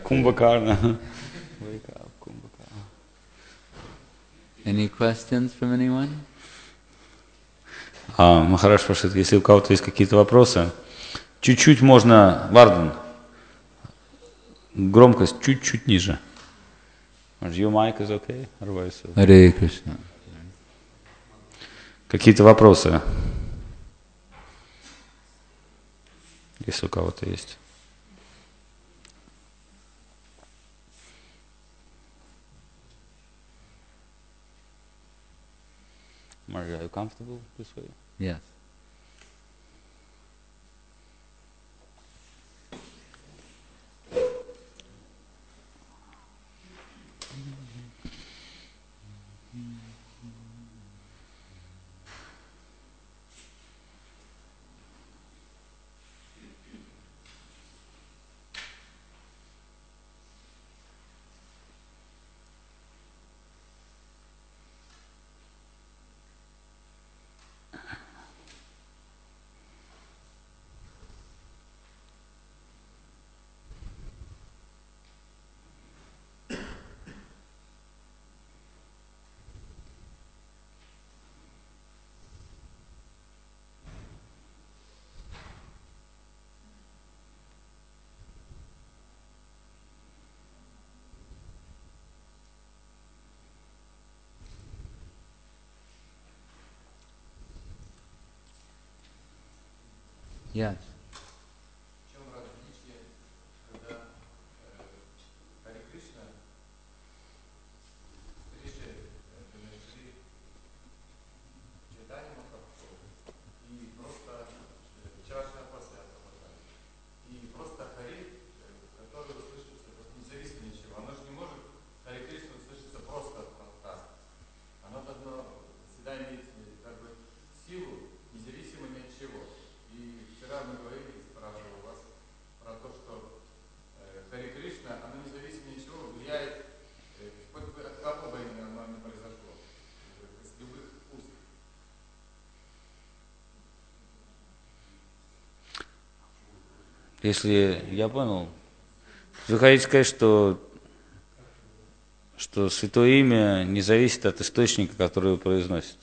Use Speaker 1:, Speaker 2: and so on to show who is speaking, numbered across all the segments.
Speaker 1: Kumbhakarna. Wake up, Kumbhakarna.
Speaker 2: Any questions from anyone?
Speaker 1: Махарадж спрашивает, если у кого-то есть какие-то вопросы, чуть-чуть можно, Вардан, громкость чуть-чуть ниже. Your mic is okay?
Speaker 2: Hare Krishna.
Speaker 1: Какие-то вопросы, если у кого-то есть. Maria, are you comfortable this way?
Speaker 2: Yes. Yes.
Speaker 1: Если я понял, вы хотите сказать, что святое имя не зависит от источника, который вы произносите?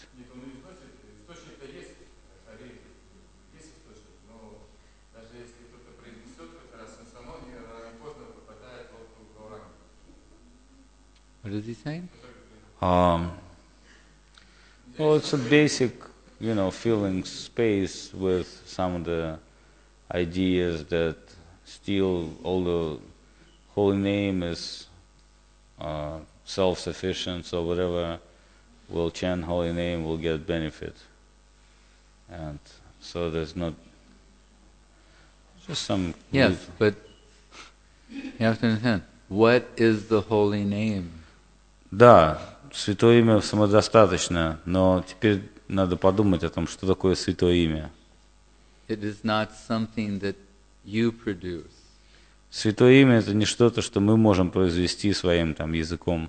Speaker 2: What is he saying?
Speaker 1: Well, it's a basic, filling space with some of the ideas that still, although holy name is self-sufficient, so whatever will chant holy name will get benefit. And so there's not just some...
Speaker 2: Yes, but you have to understand, what is the holy name?
Speaker 1: Да, святое имя самодостаточно, но теперь надо подумать о том, что такое святое имя.
Speaker 2: It is not something that you produce.
Speaker 1: Святое имя — это не что-то, что мы можем произвести своим языком.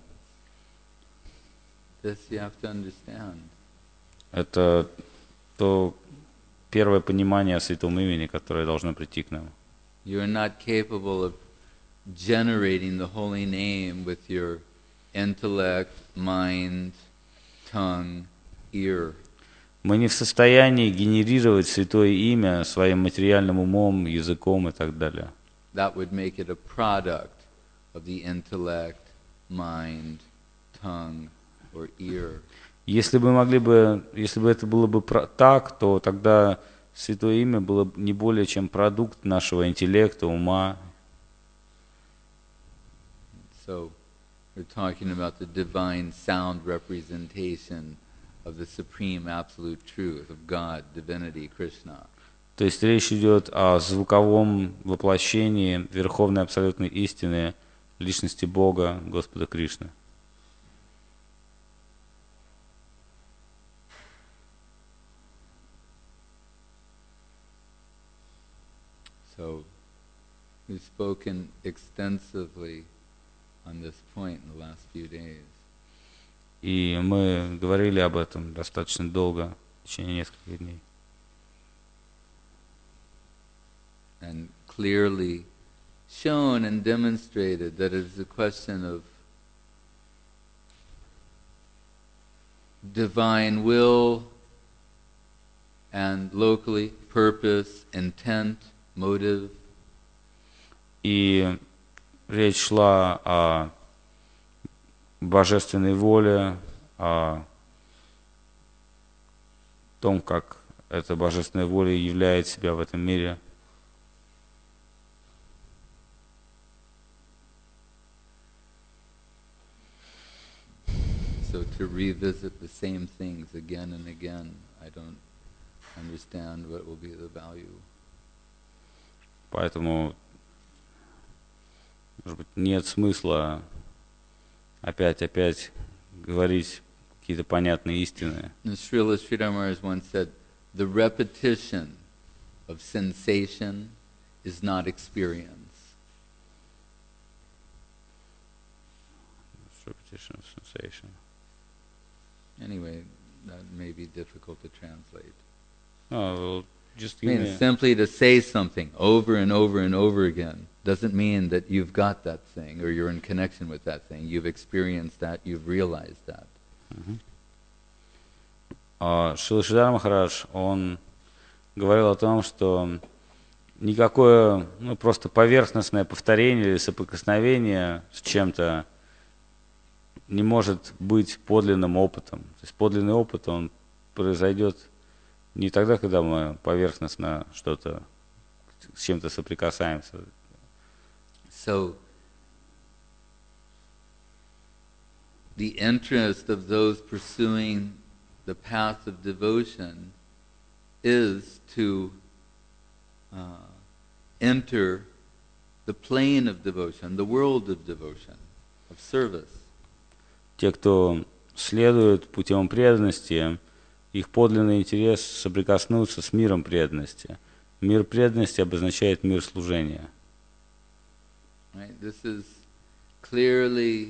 Speaker 2: This you have to understand.
Speaker 1: Это то первое понимание о святом имени, которое должно прийти к нам.
Speaker 2: You are not capable of generating the holy name with your intellect, mind, tongue, ear.
Speaker 1: Мы не в состоянии генерировать святое имя своим материальным умом, языком и так далее.
Speaker 2: That would make it a product of the intellect, mind, tongue, or ear.
Speaker 1: Если бы это было бы так, то тогда святое имя было бы не более чем продукт нашего интеллекта, ума.
Speaker 2: So, we're talking about the divine sound representation of the supreme absolute truth of God, divinity, Krishna.
Speaker 1: То есть речь идет о звуковом воплощении верховной абсолютной истины личности Бога, Господа Кришны.
Speaker 2: So, we've spoken extensively on this point in the last few days.
Speaker 1: И мы говорили об этом достаточно долго, в течение нескольких дней.
Speaker 2: And clearly, shown and demonstrated that it is a question of divine will and locally purpose, intent, motive.
Speaker 1: И речь шла о божественной воле, о том, как эта божественная воля являет себя в этом мире.
Speaker 2: So to revisit the same things again and again, I don't understand what will be the value.
Speaker 1: Поэтому, может быть, нет смысла опять говорить какие-то понятные истины.
Speaker 2: Srila Sridhar Maharaj once said, the repetition of sensation is not experience.
Speaker 1: Repetition of sensation.
Speaker 2: Anyway, that may be difficult to translate.
Speaker 1: Oh, well, just
Speaker 2: I mean, simply to say something over and over and over again doesn't mean that you've got that thing or you're in connection with that thing. You've experienced that, you've realized that.
Speaker 1: Шрила Шридар Махарадж, он говорил о том, что никакое просто поверхностное повторение или соприкосновение с чем-то не может быть подлинным опытом. То есть подлинный опыт, он произойдет не тогда, когда мы поверхностно что-то, с чем-то соприкасаемся.
Speaker 2: So, the interest of those pursuing the path of devotion is to enter the plane of devotion, the world of devotion, of service.
Speaker 1: Те, кто следует путем преданности, их подлинный интерес соприкоснуться с миром преданности. Мир преданности обозначает мир служения.
Speaker 2: Right? This is clearly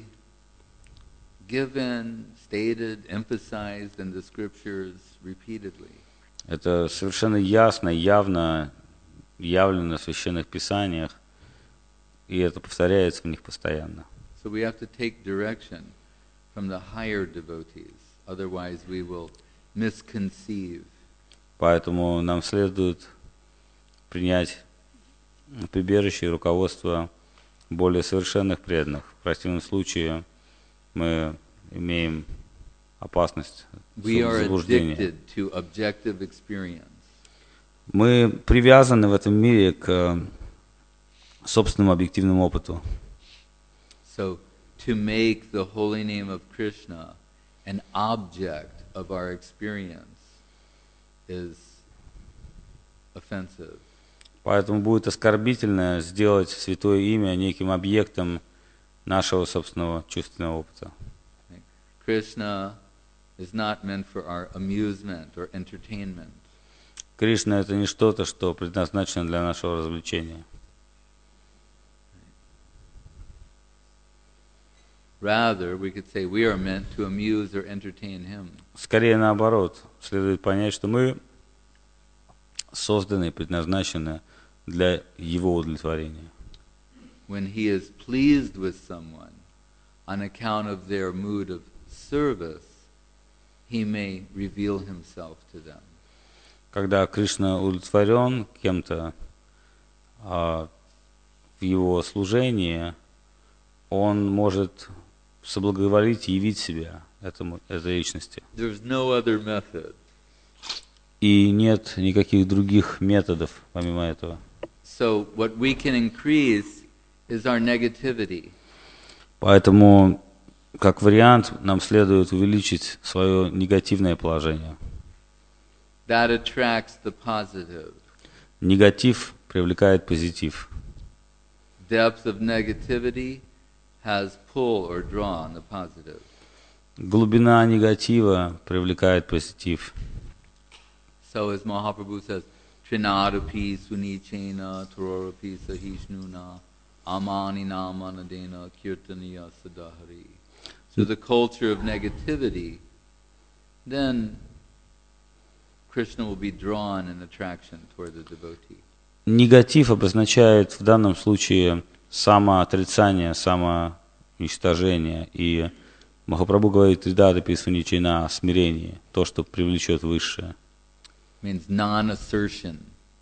Speaker 2: given, stated, emphasized in the scriptures repeatedly.
Speaker 1: Это совершенно ясно, явно явлено в священных писаниях, и это повторяется в них постоянно.
Speaker 2: So we have to take direction from the higher devotees, otherwise we will misconceive.
Speaker 1: Поэтому нам следует принять прибежище и руководство более совершенных преданных. В противном случае мы имеем опасность заблуждения. Мы привязаны в этом мире к собственному объективному опыту.
Speaker 2: So, to make the holy name of Krishna an object of our experience is offensive.
Speaker 1: Поэтому будет оскорбительно сделать святое имя неким объектом нашего собственного чувственного опыта.
Speaker 2: Krishna is not meant for our amusement or entertainment.
Speaker 1: Кришна — это не что-то, что предназначено для нашего развлечения.
Speaker 2: Rather, we could say we are meant to amuse or entertain him.
Speaker 1: Скорее наоборот, следует понять, что мы созданы и предназначены для его удовлетворения.
Speaker 2: When he is pleased with someone on account of their mood of service, he may reveal himself to them.
Speaker 1: Когда Кришна удовлетворен кем-то в его служении, он может соблаговолить и явить себя этой личности.
Speaker 2: There's no other method.
Speaker 1: И нет никаких других методов помимо этого.
Speaker 2: So what we can increase is our negativity.
Speaker 1: Поэтому, как вариант, нам следует увеличить свое негативное положение.
Speaker 2: That attracts the positive.
Speaker 1: Негатив привлекает позитив.
Speaker 2: Depth of negativity has pull or draw on the positive.
Speaker 1: Глубина негатива привлекает позитив.
Speaker 2: So as Mahaprabhu says, Trinadapi sunichena tororapi sahishnuna amani namanadena kirtaniya sadahari. So the culture of negativity, then Krishna will be drawn in attraction toward the devotee.
Speaker 1: негатив обозначает в данном случае самоотрицание, самоуничтожение. И Махапрабху говорит, идада писваничина, смирение, то, что привлечет высшее.
Speaker 2: Means non-assertion.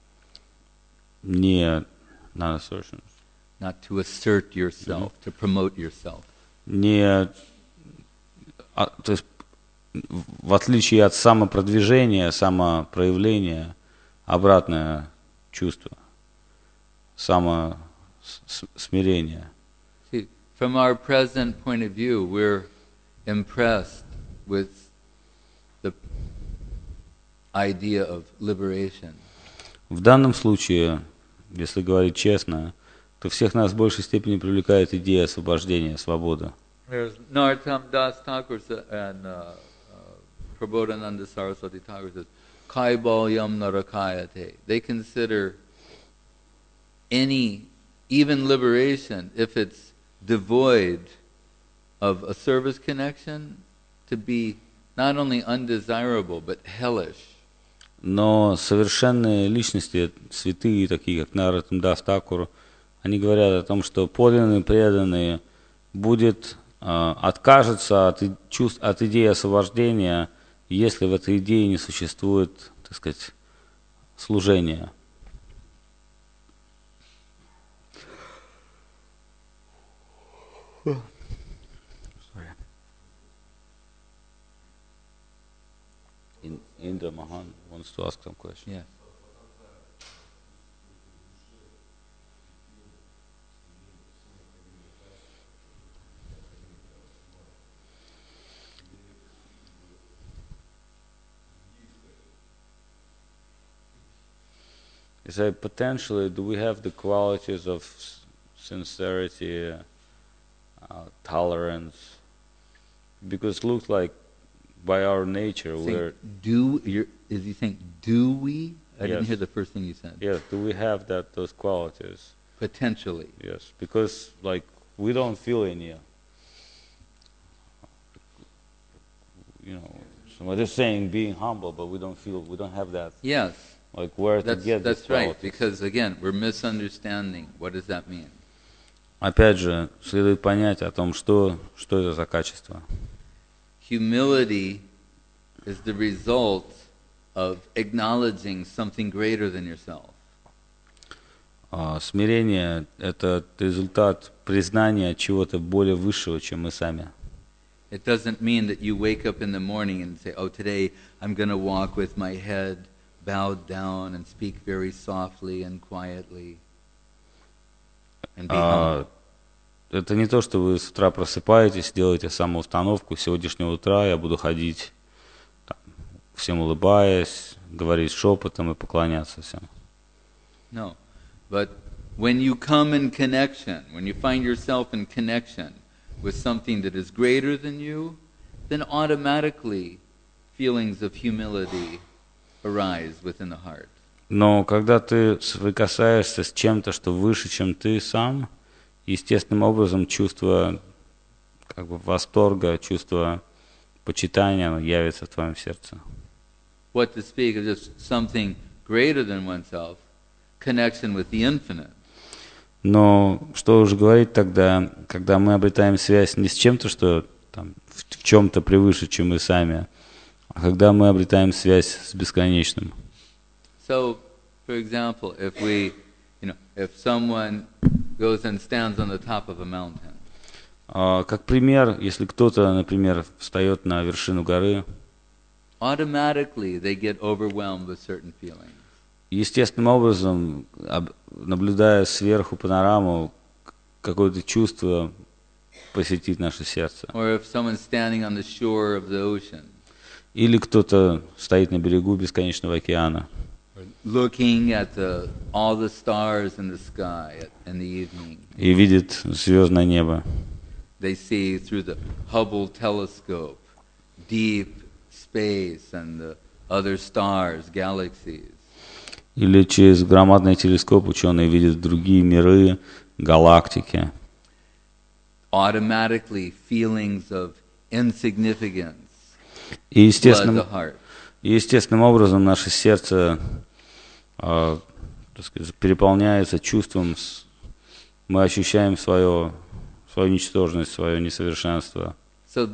Speaker 1: Не non-assertion.
Speaker 2: Not to assert yourself, to promote yourself.
Speaker 1: Не, то есть, в отличие от самопродвижения, самопроявления, обратное чувство, самосмирение.
Speaker 2: See, from our present point of view, we're impressed with the idea of liberation.
Speaker 1: В данном случае, если говорить честно, то всех нас в большей степени привлекает идея освобождения, свободы.
Speaker 2: There's Narottam Das Thakur and Prabodhananda Saraswati Thakur says, Kaibalyam narakayate. They consider any, even liberation, if it's devoid of a service connection, to be not only undesirable, but hellish.
Speaker 1: Но совершенные личности, святые, такие как Нароттам Дас Такур, они говорят о том, что подлинные преданные откажутся от идеи освобождения, если в этой идее не существует, так сказать, служения. Indra Mahan wants to ask some question.
Speaker 2: Yeah.
Speaker 1: You say potentially, do we have the qualities of sincerity, tolerance? Because it looks like by our nature we're...
Speaker 2: Is he saying, do we? I didn't
Speaker 1: Yes.
Speaker 2: hear the first thing you said.
Speaker 1: Yes, do we have those qualities?
Speaker 2: Potentially.
Speaker 1: Yes, because like we don't feel any, somebody's saying being humble, but we don't have that.
Speaker 2: Yes.
Speaker 1: Like where to get
Speaker 2: That's
Speaker 1: this
Speaker 2: right,
Speaker 1: qualities.
Speaker 2: because again, we're misunderstanding. What does that mean?
Speaker 1: Опять же, следует понять о том, что это за качество.
Speaker 2: Humility is the result of acknowledging something greater than yourself.
Speaker 1: Смирение – это результат признания чего-то более высшего, чем мы сами.
Speaker 2: It doesn't mean that you wake up in the morning and say, oh, today I'm going to walk with my head bowed down and speak very softly and quietly and be humble.
Speaker 1: Это не то, что вы с утра просыпаетесь, делаете самоустановку. С сегодняшнего утра я буду ходить, всем улыбаясь, говорить шепотом и поклоняться всем.
Speaker 2: No, but when you come in connection, when you find yourself in connection with something that is greater than you, then automatically feelings of humility arise within the heart.
Speaker 1: Но когда ты соприкасаешься с чем-то, что выше, чем ты сам, естественным образом чувство восторга, чувство почитания оно явится в твоем сердце.
Speaker 2: What to speak of just something greater than oneself, connection with the infinite.
Speaker 1: Но что уже говорить тогда, когда мы обретаем связь не с чем-то, что в чем-то превыше, чем мы сами, а когда мы обретаем связь с бесконечным.
Speaker 2: So, for example, if someone goes and stands on the top of a mountain.
Speaker 1: Как пример, если кто-то, например, встает на вершину горы,
Speaker 2: Automatically they get overwhelmed with certain feelings.
Speaker 1: естественным образом, наблюдая сверху панораму, какое-то чувство посетит наше сердце.
Speaker 2: Or if someone's standing on the shore of the ocean.
Speaker 1: Или кто-то стоит на берегу бесконечного океана.
Speaker 2: Looking at all the stars in the sky in the evening.
Speaker 1: И видит звездное небо.
Speaker 2: They see through the Hubble telescope deep space and the other stars, galaxies.
Speaker 1: Или через громадный телескоп ученые видят другие миры, галактики.
Speaker 2: Automatically feelings of insignificance
Speaker 1: И
Speaker 2: flood the heart.
Speaker 1: естественным образом наше сердце так сказать, переполняется чувством, мы ощущаем свою ничтожность, свое несовершенство.
Speaker 2: So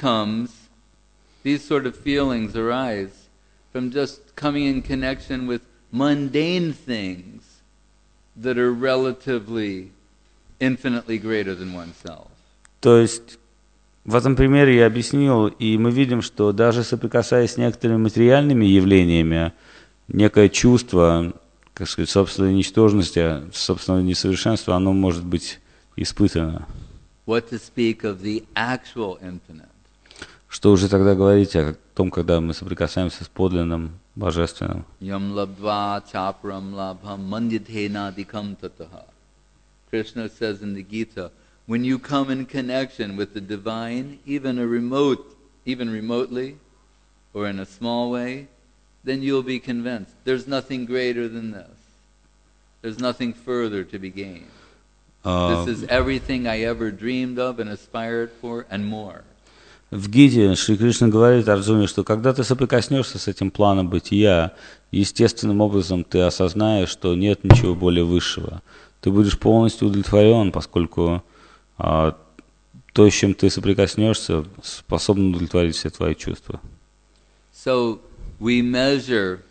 Speaker 2: these sort of feelings arise from just coming in connection with mundane things that are relatively infinitely greater than oneself.
Speaker 1: То есть в этом примере я объяснил, и мы видим, что даже соприкасаясь с некоторыми материальными явлениями, некое чувство, как сказать, собственной ничтожности, собственного несовершенства, оно может быть испытано.
Speaker 2: What to speak of the actual infinite?
Speaker 1: Что уже тогда говорить о том, когда мы соприкасаемся с подлинным божественным?
Speaker 2: Yam labdva chapram labham mandyatena dikam tataha. Krishna says in the Gita, when you come in connection with the divine, even remotely, or in a small way, then you'll be convinced there's nothing greater than this. There's nothing further to be gained. This is everything I ever dreamed of and aspired for, and more.
Speaker 1: В Гите Шри Кришна говорит Арджуне, что когда ты соприкоснешься с этим планом бытия, естественным образом ты осознаешь, что нет ничего более высшего. Ты будешь полностью удовлетворен, поскольку то, с чем ты соприкоснешься, способно удовлетворить все твои чувства.
Speaker 2: So we measure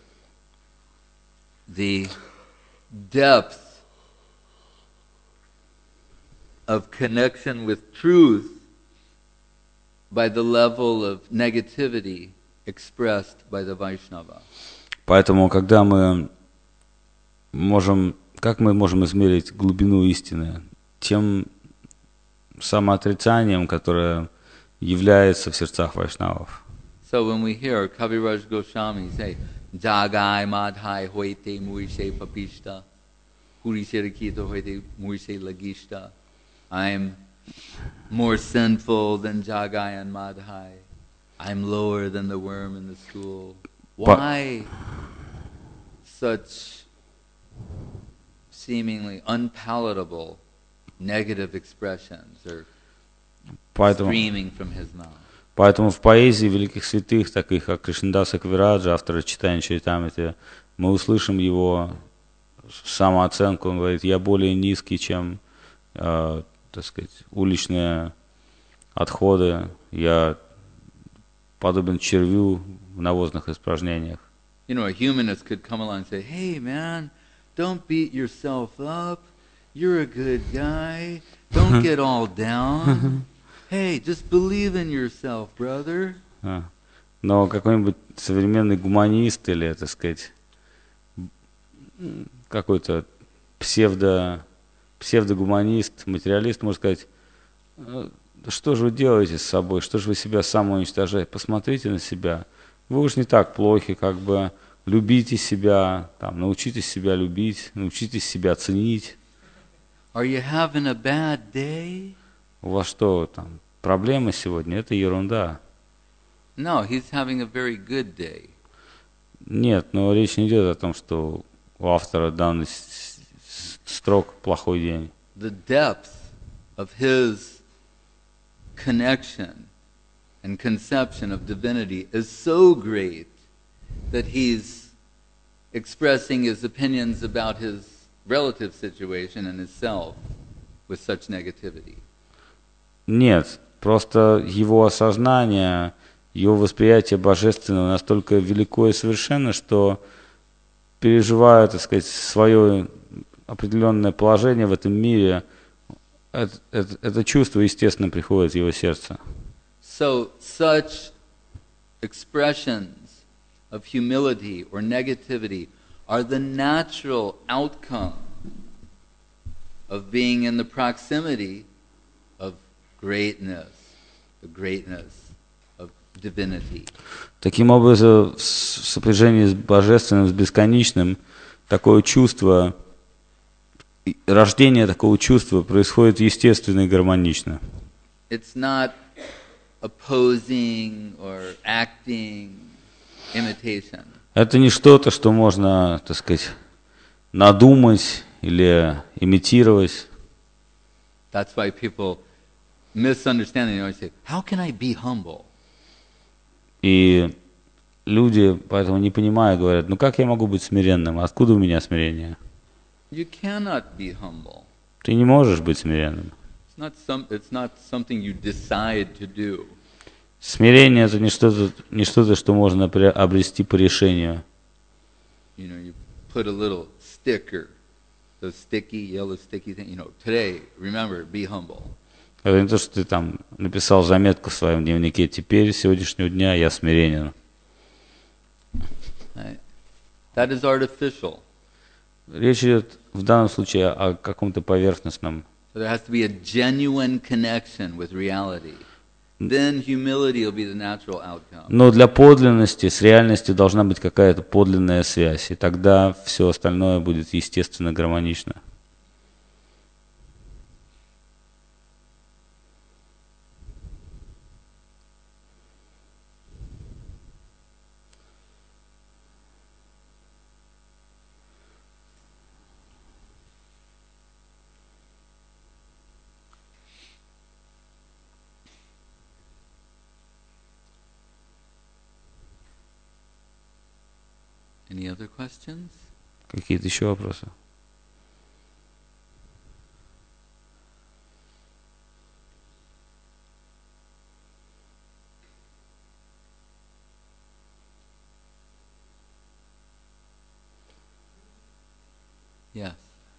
Speaker 2: the depth of connection with truth by the level of negativity expressed by the Vaishnava.
Speaker 1: Поэтому, когда как мы можем измерить глубину истины? Тем самоотрицанием, которое является в сердцах вайшнавов.
Speaker 2: So when we hear Kaviraj Goswami say, Jagai madhai hoite muise papishta, purise rakita hoite muise lagishta, I'm more sinful than Jagai and Madhai. I'm lower than the worm in the stool. Why such seemingly unpalatable negative expressions are streaming from his mouth?
Speaker 1: Поэтому в поэзии великих святых, таких как Кришнадаса Кавираджа, автора Чайтанья Чаритамрити, мы услышим его самооценку. Он говорит: я более низкий, чем так сказать, уличные отходы, я подобен червю в навозных испражнениях.
Speaker 2: You know, a humanist could come along and say, hey man, don't beat yourself up, you're a good guy, don't get all down, hey, just believe in yourself, brother.
Speaker 1: Но какой-нибудь современный гуманист или, так сказать, какой-то псевдогуманист, материалист может сказать: что же вы делаете с собой, что же вы себя самоуничтожаете, посмотрите на себя, вы уж не так плохи, как бы любите себя, там, научитесь себя любить, научитесь себя ценить.
Speaker 2: Are you having a bad day?
Speaker 1: У вас что, там, проблемы сегодня? Это ерунда.
Speaker 2: No, he's having a very good day.
Speaker 1: Нет, но речь не идет о том, что у автора данный строк плохой день.
Speaker 2: The depth of his connection and conception of divinity is so great that he's expressing his opinions about his relative situation and his self with such negativity.
Speaker 1: Нет, просто его осознание, его восприятие божественного настолько велико и совершенно, что переживая, так сказать, свое определенное положение в этом мире, это чувство, естественно, приходит в его сердце.
Speaker 2: So such expressions of humility or negativity are the natural outcome of being in the proximity of greatness, the greatness of divinity.
Speaker 1: Таким образом, в сопряжении с божественным, с бесконечным, такое чувство, рождение такого чувства происходит естественно и гармонично.
Speaker 2: It's not opposing or acting imitation.
Speaker 1: Это не что-то, что можно, так сказать, надумать или имитировать.
Speaker 2: That's why people misunderstand. They always say, "How can I be humble?"
Speaker 1: И люди поэтому не понимают, говорят: ну как я могу быть смиренным? Откуда у меня смирение?
Speaker 2: You cannot be humble.
Speaker 1: Ты не можешь быть смиренным.
Speaker 2: It's not something you decide to do.
Speaker 1: Смирение – это не что-то, что можно обрести по решению.
Speaker 2: You put a little sticker, those yellow sticky thing. Today, remember, be humble.
Speaker 1: Это не то, что ты там написал заметку в своем дневнике. Теперь, с сегодняшнего дня, я смиренен.
Speaker 2: Right? That is artificial.
Speaker 1: Речь идет в данном случае о каком-то поверхностном.
Speaker 2: So there has to be a genuine connection with reality. Then humility will be the natural outcome.
Speaker 1: Но для подлинности с реальностью должна быть какая-то подлинная связь, и тогда все остальное будет естественно гармонично.
Speaker 2: Any other questions?
Speaker 1: Какие-то еще вопросы?
Speaker 2: Yes.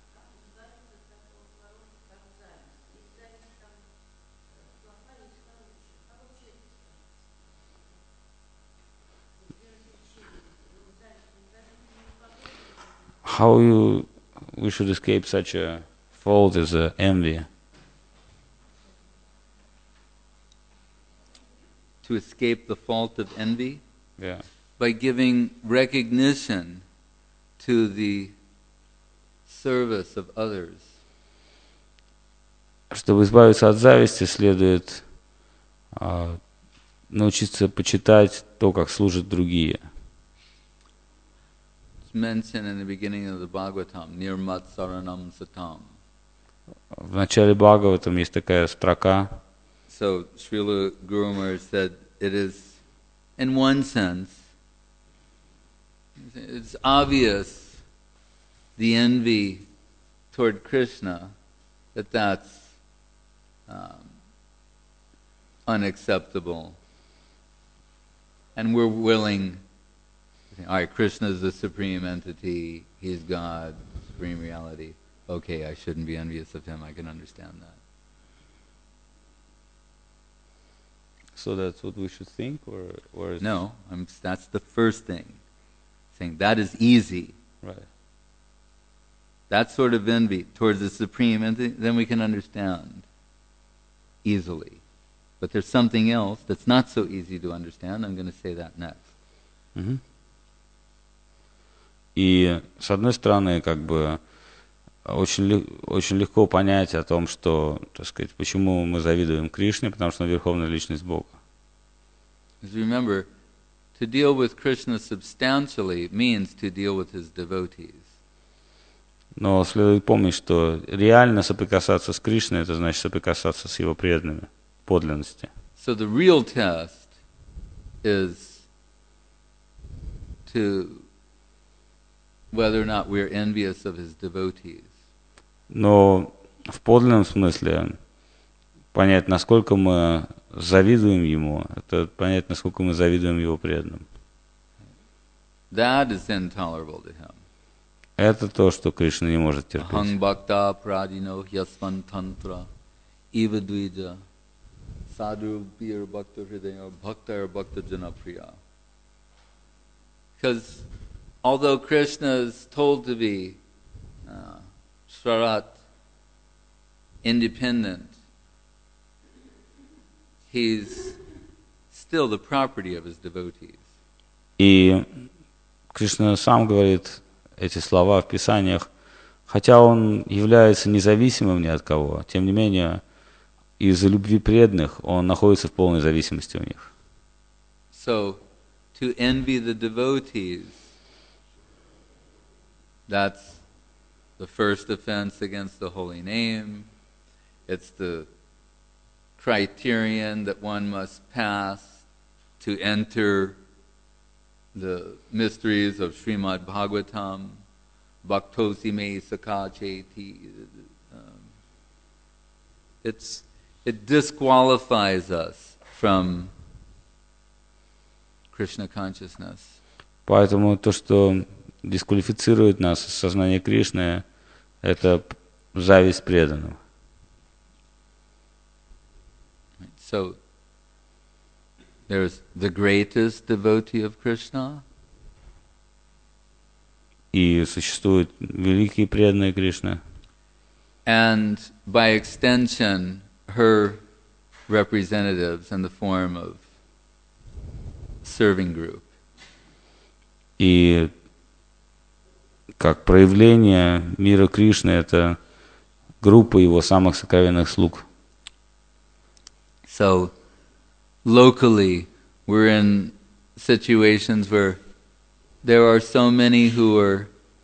Speaker 1: How we should escape such a fault as envy?
Speaker 2: To escape the fault of envy?
Speaker 1: Yeah.
Speaker 2: By giving recognition to the service of others.
Speaker 1: Чтобы избавиться от зависти, следует научиться почитать то, как служат другие.
Speaker 2: It's mentioned in the beginning of the Bhagavatam, Nirmat Saranam Satam.
Speaker 1: В начале Бхагаватам есть такая строка.
Speaker 2: So Srila Guru Maharaj said, it is, in one sense, it's obvious the envy toward Krishna, that's unacceptable. And we're willing, all right, Krishna is the supreme entity, he's God, supreme reality. Okay, I shouldn't be envious of him, I can understand that.
Speaker 1: So that's what we should think, or is
Speaker 2: No, that's the first thing. Saying that is easy.
Speaker 1: right?
Speaker 2: That sort of envy towards the supreme entity, then we can understand easily. But there's something else that's not so easy to understand. I'm going to say that next.
Speaker 1: Угу. И с одной стороны, как бы очень легко понять о том, что, так сказать, почему мы завидуем Кришне, потому что он верховная личность Бога.
Speaker 2: Remember, to deal with Krishna substantially means to deal with his devotees.
Speaker 1: Но следует помнить, что реально соприкасаться с Кришной, это значит соприкасаться с его преданными, подлинности.
Speaker 2: So the real test is to whether or not we're envious of his devotees.
Speaker 1: Но в подлинном смысле понять, насколько мы завидуем ему, это понять, насколько мы завидуем его преданным.
Speaker 2: That is intolerable to him.
Speaker 1: Это то, что Кришна не может терпеть.
Speaker 2: Ahang bhakta pradino hyasvan tantra eva dvija sadhu bir bhakta hridaya bhakta bhakta jana priya. Because although Krishna is told to be Swarat, independent, he's still the property of his devotees.
Speaker 1: И Кришна сам говорит эти слова в Писаниях, хотя он является независимым ни от кого, тем не менее, из-за любви преданных он находится в полной зависимости у них.
Speaker 2: So, to envy the devotees, that's the first offense against the holy name. It's the criterion that one must pass to enter the mysteries of Srimad Bhagavatam. bhaktosi me sakha cheti. It disqualifies us from Krishna consciousness.
Speaker 1: Поэтому то, что дисквалифицирует нас из сознания Кришны, это зависть преданного.
Speaker 2: So, there's the greatest devotee of Krishna.
Speaker 1: И существуют великие преданные Кришны.
Speaker 2: And by extension, her representatives in the form of serving group.
Speaker 1: И как проявление мира Кришны, это группа его самых сокровенных слуг.
Speaker 2: So, locally, we're in situations where there are so many who are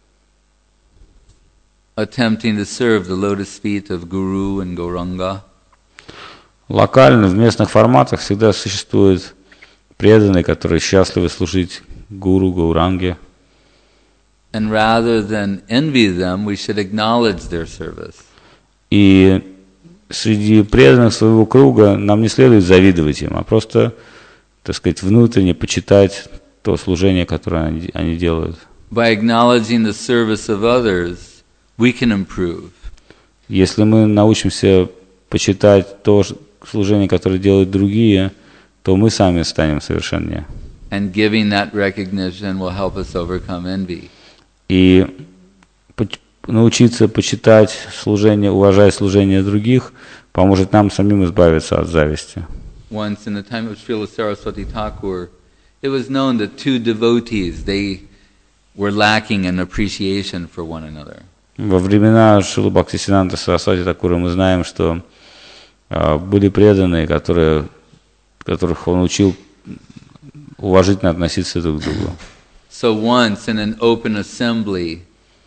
Speaker 2: attempting to serve the lotus feet of Guru and Gauranga.
Speaker 1: Локально, в местных форматах всегда существуют преданные, которые счастливы служить гуру, гауранге.
Speaker 2: And rather than envy them, we should acknowledge their service.
Speaker 1: И среди преданных своего круга нам не следует завидовать им, а просто, так сказать, внутренне почитать то служение, которое они делают.
Speaker 2: By acknowledging the service of others, we can improve.
Speaker 1: Если мы научимся почитать то служение, которое делают другие, то мы сами станем совершеннее.
Speaker 2: And giving that recognition will help us overcome envy.
Speaker 1: И научиться почитать служение, уважать служение других, поможет нам самим избавиться от зависти.
Speaker 2: Once in the time of Srila Saraswati Thakur, it was known that two devotees, they were lacking in appreciation for one another.
Speaker 1: Во времена Шрилы Бхактисиддханта Сарасвати Thakura мы знаем, что были преданные, которых он учил уважительно относиться друг к другу.
Speaker 2: So once in an open assembly,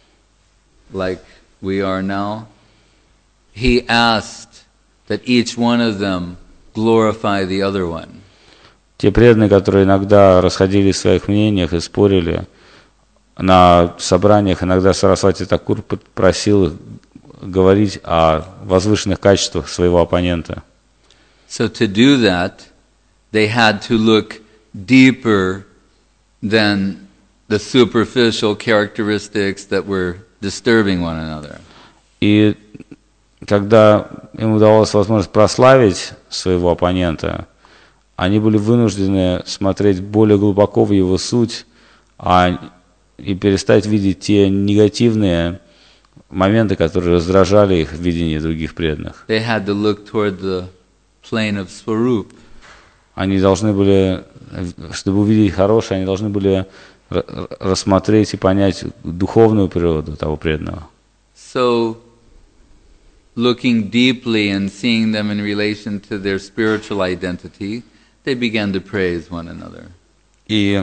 Speaker 2: like we are now, he asked that each one of them glorify the other one.
Speaker 1: Те преданные, которые иногда расходились в своих мнениях и спорили, на собраниях иногда Сарасвати Thakura просил их говорить о возвышенных качествах своего оппонента.
Speaker 2: So to do that, they had to look deeper than the superficial characteristics that were disturbing one another.
Speaker 1: И когда им удавалось возможность прославить своего оппонента, они были вынуждены смотреть более глубоко в его суть, и перестать видеть те негативные моменты, которые раздражали их в видении других преданных.
Speaker 2: They had to look toward the plane of Swarup.
Speaker 1: Они должны были, чтобы увидеть хорошее, они должны были рассмотреть и понять духовную природу того преданного.
Speaker 2: So, looking deeply and seeing them in relation to their spiritual identity, they began to praise one another.
Speaker 1: И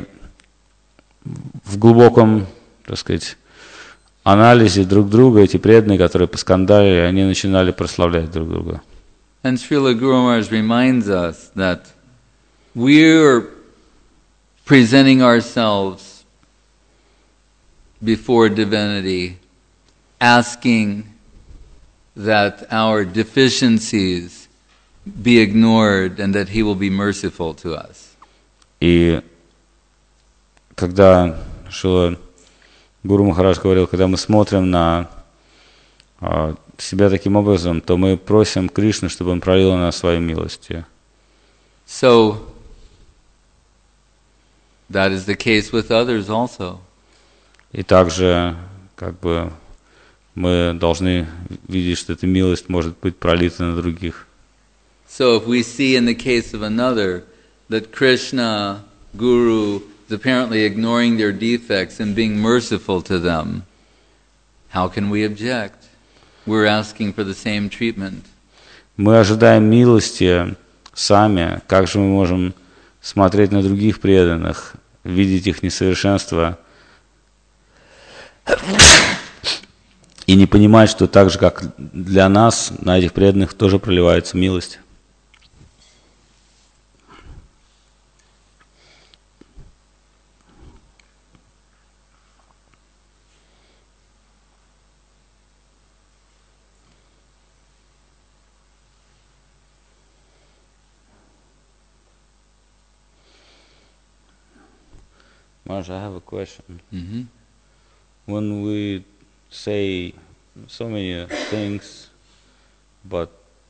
Speaker 1: в глубоком, так сказать, анализе друг друга эти преданные, которые поскандалили, они начинали прославлять друг друга.
Speaker 2: And Srila Guru Maharaj reminds us that we're presenting ourselves before divinity, asking that our deficiencies be ignored and that he will be merciful to us.
Speaker 1: И когда Шрила Гуру Махарадж говорил, когда мы смотрим на себя таким образом, то мы просим Кришну, чтобы он пролил на нас свою милость.
Speaker 2: So, that is the case with others also.
Speaker 1: И также, как бы, мы должны видеть, что эта милость может быть пролита на других.
Speaker 2: So, if we see in the case of another that Krishna, Guru, is apparently ignoring their defects and being merciful to them, how can we object? We're asking for the same treatment.
Speaker 1: Мы ожидаем милости сами, как же мы можем смотреть на других преданных, видеть их несовершенство и не понимать, что так же, как для нас, на этих преданных тоже проливается милость. Marsh, I have a question.
Speaker 2: Mm-hmm.
Speaker 1: When we say so many things, but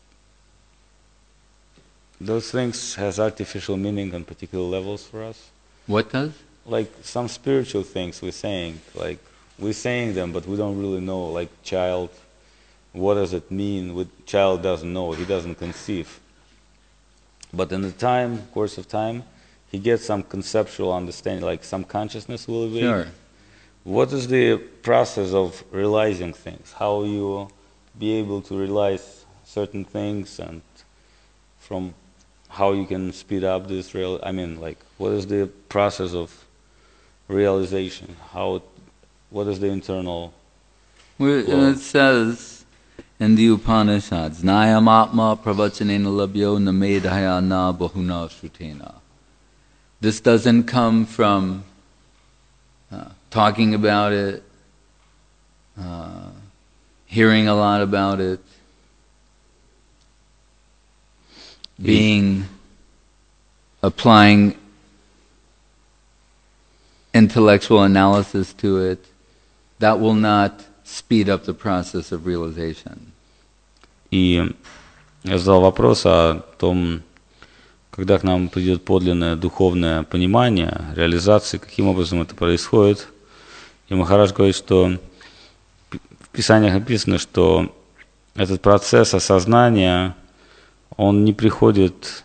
Speaker 1: those things has artificial meaning on particular levels for us.
Speaker 2: What does?
Speaker 1: Like some spiritual things we're saying, like we're saying them, but we don't really know. Like child, what does it mean? Child doesn't know, he doesn't conceive. But in the course of time, he gets some conceptual understanding, like some consciousness will awake.
Speaker 2: Sure.
Speaker 1: What is the process of realizing things? How you be able to realize certain things, and from how you can speed up this what is the process of realization? What is the internal flow?
Speaker 2: It says in the Upanishads, Nayam Atma Pravachanena Labhyo Namedhayana Bahuna Shrutena. This doesn't come from talking about it, hearing a lot about it, applying intellectual analysis to it. That will not speed up the process of realization.
Speaker 1: И я задал вопрос о том, когда к нам придет подлинное духовное понимание, реализации, каким образом это происходит. И Махарадж говорит, что в Писаниях написано, что этот процесс осознания, он не приходит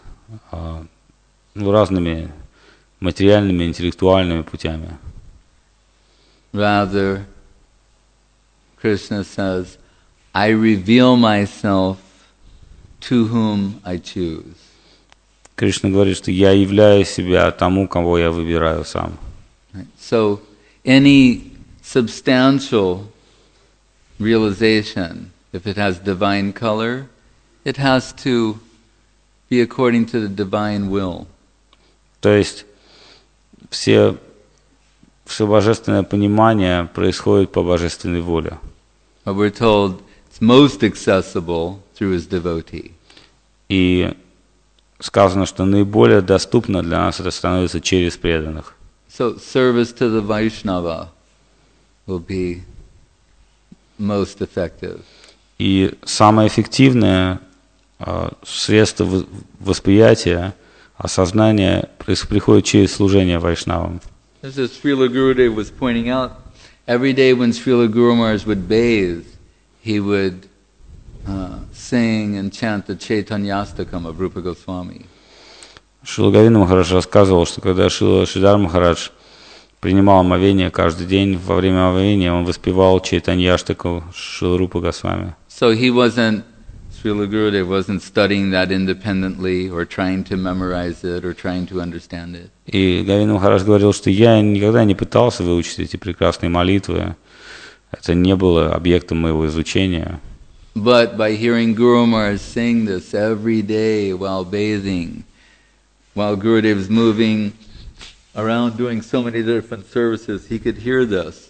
Speaker 1: разными материальными, интеллектуальными путями.
Speaker 2: Rather, Krishna says, I reveal myself to whom I choose.
Speaker 1: Кришна говорит, что я являю себя тому, кого я выбираю сам.
Speaker 2: So, any substantial realization, if it has divine color, it has to be according to the divine will.
Speaker 1: То есть все божественное понимание происходит по божественной воле.
Speaker 2: But we're told it's most accessible through his devotee.
Speaker 1: И сказано, что наиболее доступно для нас это становится через преданных.
Speaker 2: So service to the Vaishnava will be most effective.
Speaker 1: И самое эффективное средство восприятия, осознания приходит через служение вайшнавам.
Speaker 2: As Srila Gurudev was pointing out, every day when Srila Guru Maharaj would bathe, he would sing and chant the Chaitanyastakam of Rupa Goswami.
Speaker 1: Шрила Говинда Махарадж рассказывал, что когда Шридар Махарадж принимал омовение каждый день, во время омовения он воспевал Чайтаньяштаку Шрила Рупа Госвами.
Speaker 2: So Srila Gurudev wasn't studying that independently or trying to memorize it or trying to understand it.
Speaker 1: И Говинда Махарадж говорил, что я никогда не пытался выучить эти прекрасные молитвы. Это не было объектом моего изучения.
Speaker 2: But by hearing Guru Maharaj sing this every day while bathing, while Gurudev is moving around doing so many different services, he could hear this.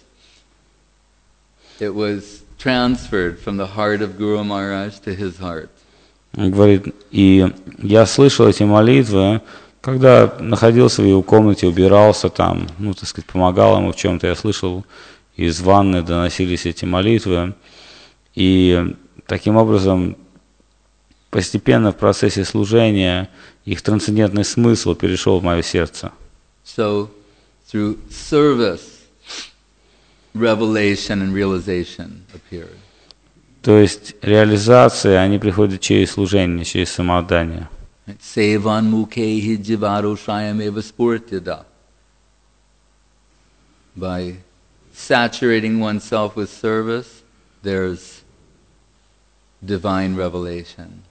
Speaker 2: It was transferred from the heart of Guru Maharaj to his heart.
Speaker 1: Он говорит, и я слышал эти молитвы, когда находился в его комнате, убирался там, помогал ему в чем-то, я слышал, из ванны доносились эти молитвы, и таким образом постепенно в процессе служения их трансцендентный смысл перешел в мое сердце.
Speaker 2: So, through service, revelation and realization appeared.
Speaker 1: То есть реализация, они приходят через служение, через самоотдание.
Speaker 2: Sevan mukhehi jivaro shayameva spurtyada. By saturating oneself with service, there's divine revelation.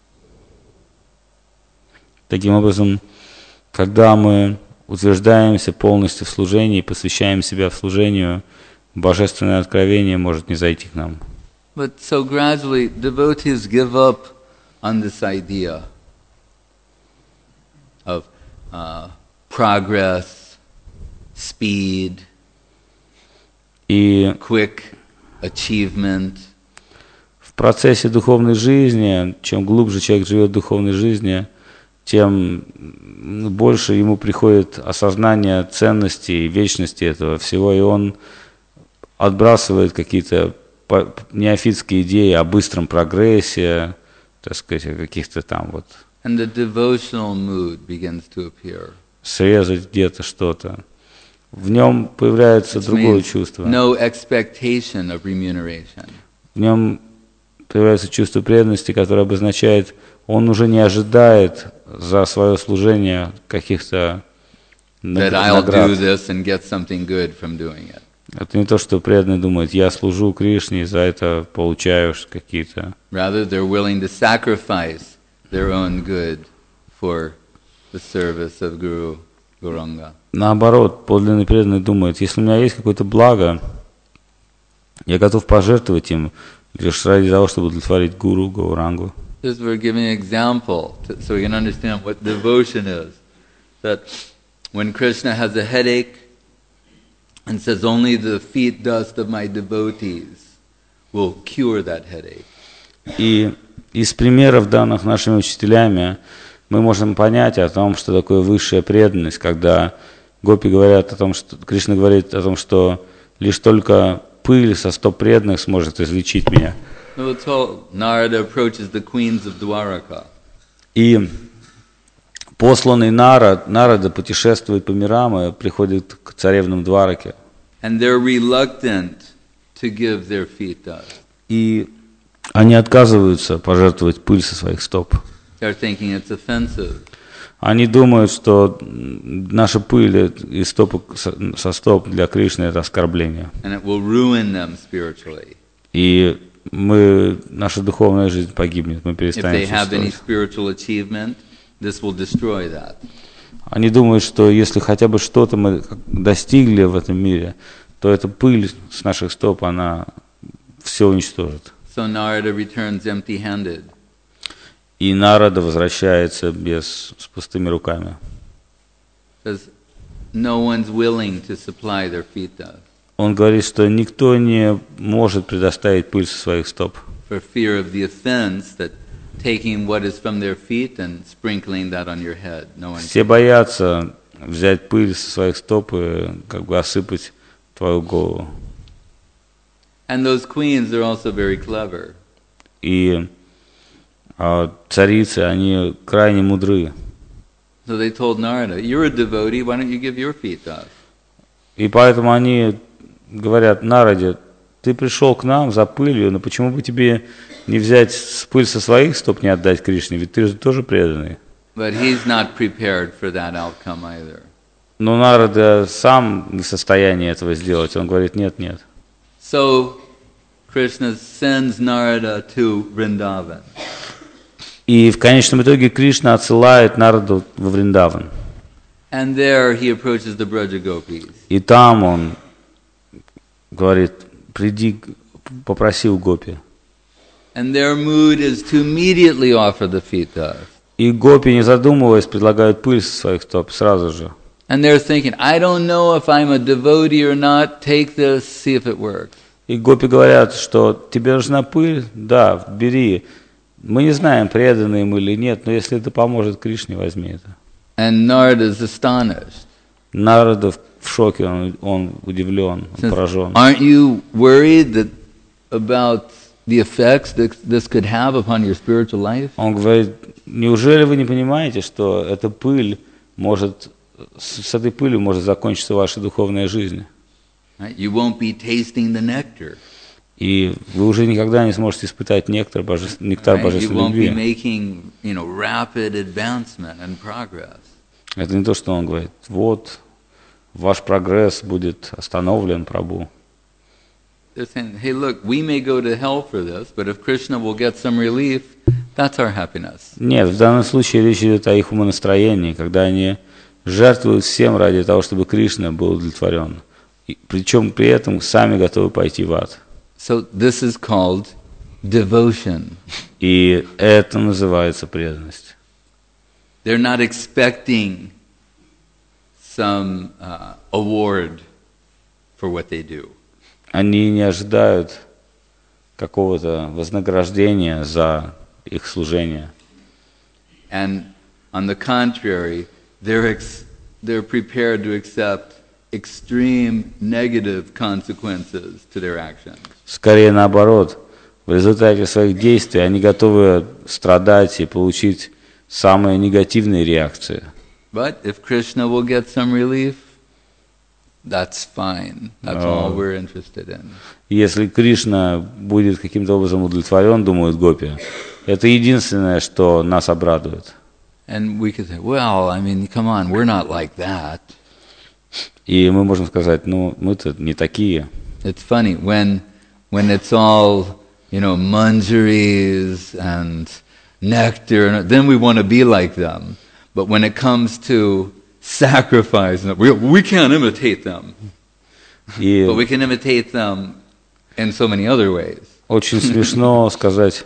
Speaker 1: Таким образом, когда мы утверждаемся полностью в служении и посвящаем себя в служению, божественное откровение может не зайти к нам.
Speaker 2: But so gradually, devotees give up on this idea of progress, speed, quick achievement.
Speaker 1: В процессе духовной жизни, чем глубже человек живет в духовной жизни, тем больше ему приходит осознание ценности и вечности этого всего, и он отбрасывает какие-то неофитские идеи о быстром прогрессе, так сказать, о каких-то там вот
Speaker 2: And the devotional mood begins to appear.
Speaker 1: Срезать где-то что-то. В нем появляется другое чувство.
Speaker 2: No expectation of remuneration.
Speaker 1: В нем появляется чувство преданности, которое обозначает, он уже не ожидает за свое служение каких-то наград. Это не то, что преданный думает, я служу Кришне, и за это получаю какие-то.
Speaker 2: Rather, they're willing to sacrifice their own good for the service of Guru Gauranga.
Speaker 1: Наоборот, подлинный преданный думает, если у меня есть какое-то благо, я готов пожертвовать им лишь ради того, чтобы удовлетворить Гуру Гаурангу.
Speaker 2: Just we're giving an example so we can understand what devotion is. That when Krishna has a headache and says only the feet dust of my devotees will cure that headache.
Speaker 1: И из примеров, данных нашими учителями, мы можем понять о том, что такое высшая преданность, когда гопи говорят о том, что Кришна говорит о том, что лишь только пыль со стоп преданных сможет излечить меня. И посланный Нарада путешествует по мирам и приходит к царевнам Двараке. И они отказываются пожертвовать пыль со своих стоп. Они думают, что наша пыль и стопы со стоп для Кришны это оскорбление. И наша духовная жизнь погибнет, мы перестанем существовать. Они думают, что если хотя бы что-то мы достигли в этом мире, то эта пыль с наших стоп, она все уничтожит.
Speaker 2: So Narada returns empty-handed.
Speaker 1: И Нарада возвращается с пустыми руками.
Speaker 2: No one's willing to supply their feet dust.
Speaker 1: Он говорит, что никто не может предоставить пыль со своих стоп.
Speaker 2: For fear of the offense that taking what is from their feet and sprinkling that on your head. No one.
Speaker 1: Все боятся взять пыль со своих стоп и как бы осыпать твою голову.
Speaker 2: And those queens are also very clever.
Speaker 1: И царицы, они крайне мудры.
Speaker 2: So they told Narada, "You're a devotee. Why don't you give your feet to us?"
Speaker 1: И поэтому они говорят Нараде, ты пришел к нам за пылью, но почему бы тебе не взять пыль со своих стоп, не отдать Кришне, ведь ты же тоже преданный.
Speaker 2: But he's not prepared for that outcome either.
Speaker 1: Но Нарада сам не в состоянии этого сделать. Он говорит, нет.
Speaker 2: So Krishna sends Narada to Vrindavan.
Speaker 1: И в конечном итоге Кришна отсылает Нараду во Вриндаван.
Speaker 2: And there he approaches the Braja Gopis.
Speaker 1: И там он говорит, приди, попроси у гопи.
Speaker 2: And their mood is to immediately offer the feet dust.
Speaker 1: И гопи, не задумываясь, предлагают пыль со своих стоп сразу же.
Speaker 2: And they're thinking, I don't know if I'm a devotee or not, take this, see if it works.
Speaker 1: И гопи говорят, что тебе нужна пыль, да, бери. Мы не знаем, преданные мы или нет, но если это поможет Кришне, возьми это.
Speaker 2: And Narada is astonished.
Speaker 1: Нарада в шоке, он удивлен, он поражен.
Speaker 2: Aren't you worried about the effects that this could have upon your spiritual life?
Speaker 1: Он говорит, неужели вы не понимаете, что эта пыль может, с этой пылью может закончиться ваша духовная жизнь?
Speaker 2: You won't be tasting the nectar.
Speaker 1: И вы уже никогда не сможете испытать нектар божественной любви.
Speaker 2: You won't be making, rapid advancement and progress.
Speaker 1: Это не то, что он говорит. Вот, ваш прогресс будет остановлен, Прабху.
Speaker 2: They're saying, hey, look, we may go to hell for this, but if Krishna will get some relief, that's our happiness.
Speaker 1: Нет, в данном случае речь идет о их умонастроении, когда они жертвуют всем ради того, чтобы Кришна был удовлетворен. Причем при этом сами готовы пойти в ад.
Speaker 2: So this is called devotion.
Speaker 1: И это называется преданность.
Speaker 2: They're not expecting some award for what they do.
Speaker 1: Они не ожидают какого-то вознаграждения за их служение.
Speaker 2: And On the contrary, they're prepared to accept extreme negative consequences to their actions.
Speaker 1: Скорее наоборот, в результате своих действий они готовы страдать и получить самые негативные реакции.
Speaker 2: But if Krishna will get some relief, that's fine. That's all we're interested in.
Speaker 1: Если Кришна будет каким-то образом удовлетворен, думают гопи, это единственное, что нас обрадует.
Speaker 2: And we could say, well, I mean, come on, we're not like that.
Speaker 1: И мы можем сказать, ну, мы-то не такие.
Speaker 2: It's funny when it's all, manjaris and nectar, then we want to be like them. But when it comes to sacrifice, we can't imitate them. But we can imitate them in so many other ways.
Speaker 1: Очень смешно сказать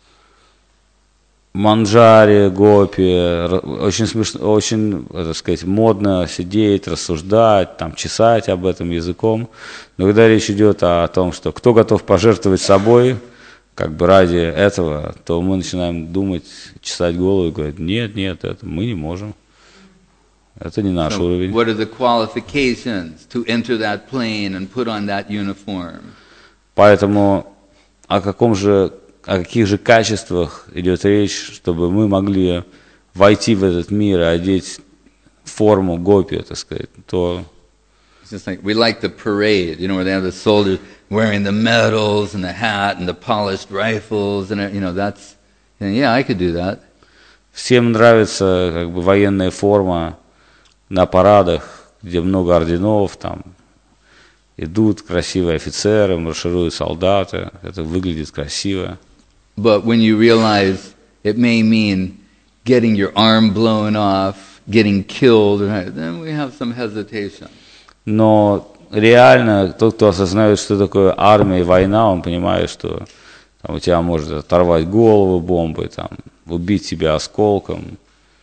Speaker 1: манджари, гопи, очень смешно, очень, так сказать, модно сидеть, рассуждать, там, чесать об этом языком. Но когда речь идет о том, что кто готов пожертвовать собой, как бы ради этого, то мы начинаем думать, чесать голову и говорить, нет, это мы не можем. Это не наш уровень.
Speaker 2: What are the qualifications to enter that plane and put on that uniform?
Speaker 1: Поэтому о каких же качествах идет речь, чтобы мы могли войти в этот мир и одеть форму гопи, так сказать, то...
Speaker 2: It's just like, we like the parade, where they have the soldiers wearing the medals and the hat and the polished rifles, and that's... Yeah, I could do that.
Speaker 1: Всем нравится как бы военная форма на парадах, где много орденов, там идут красивые офицеры, маршируют солдаты, это выглядит красиво.
Speaker 2: But when you realize it may mean getting your arm blown off, getting killed, then we have some hesitation.
Speaker 1: Но реально тот, кто осознает, что такое армия и война, он понимает, что там, у тебя может оторвать голову бомбой, там, убить тебя осколком.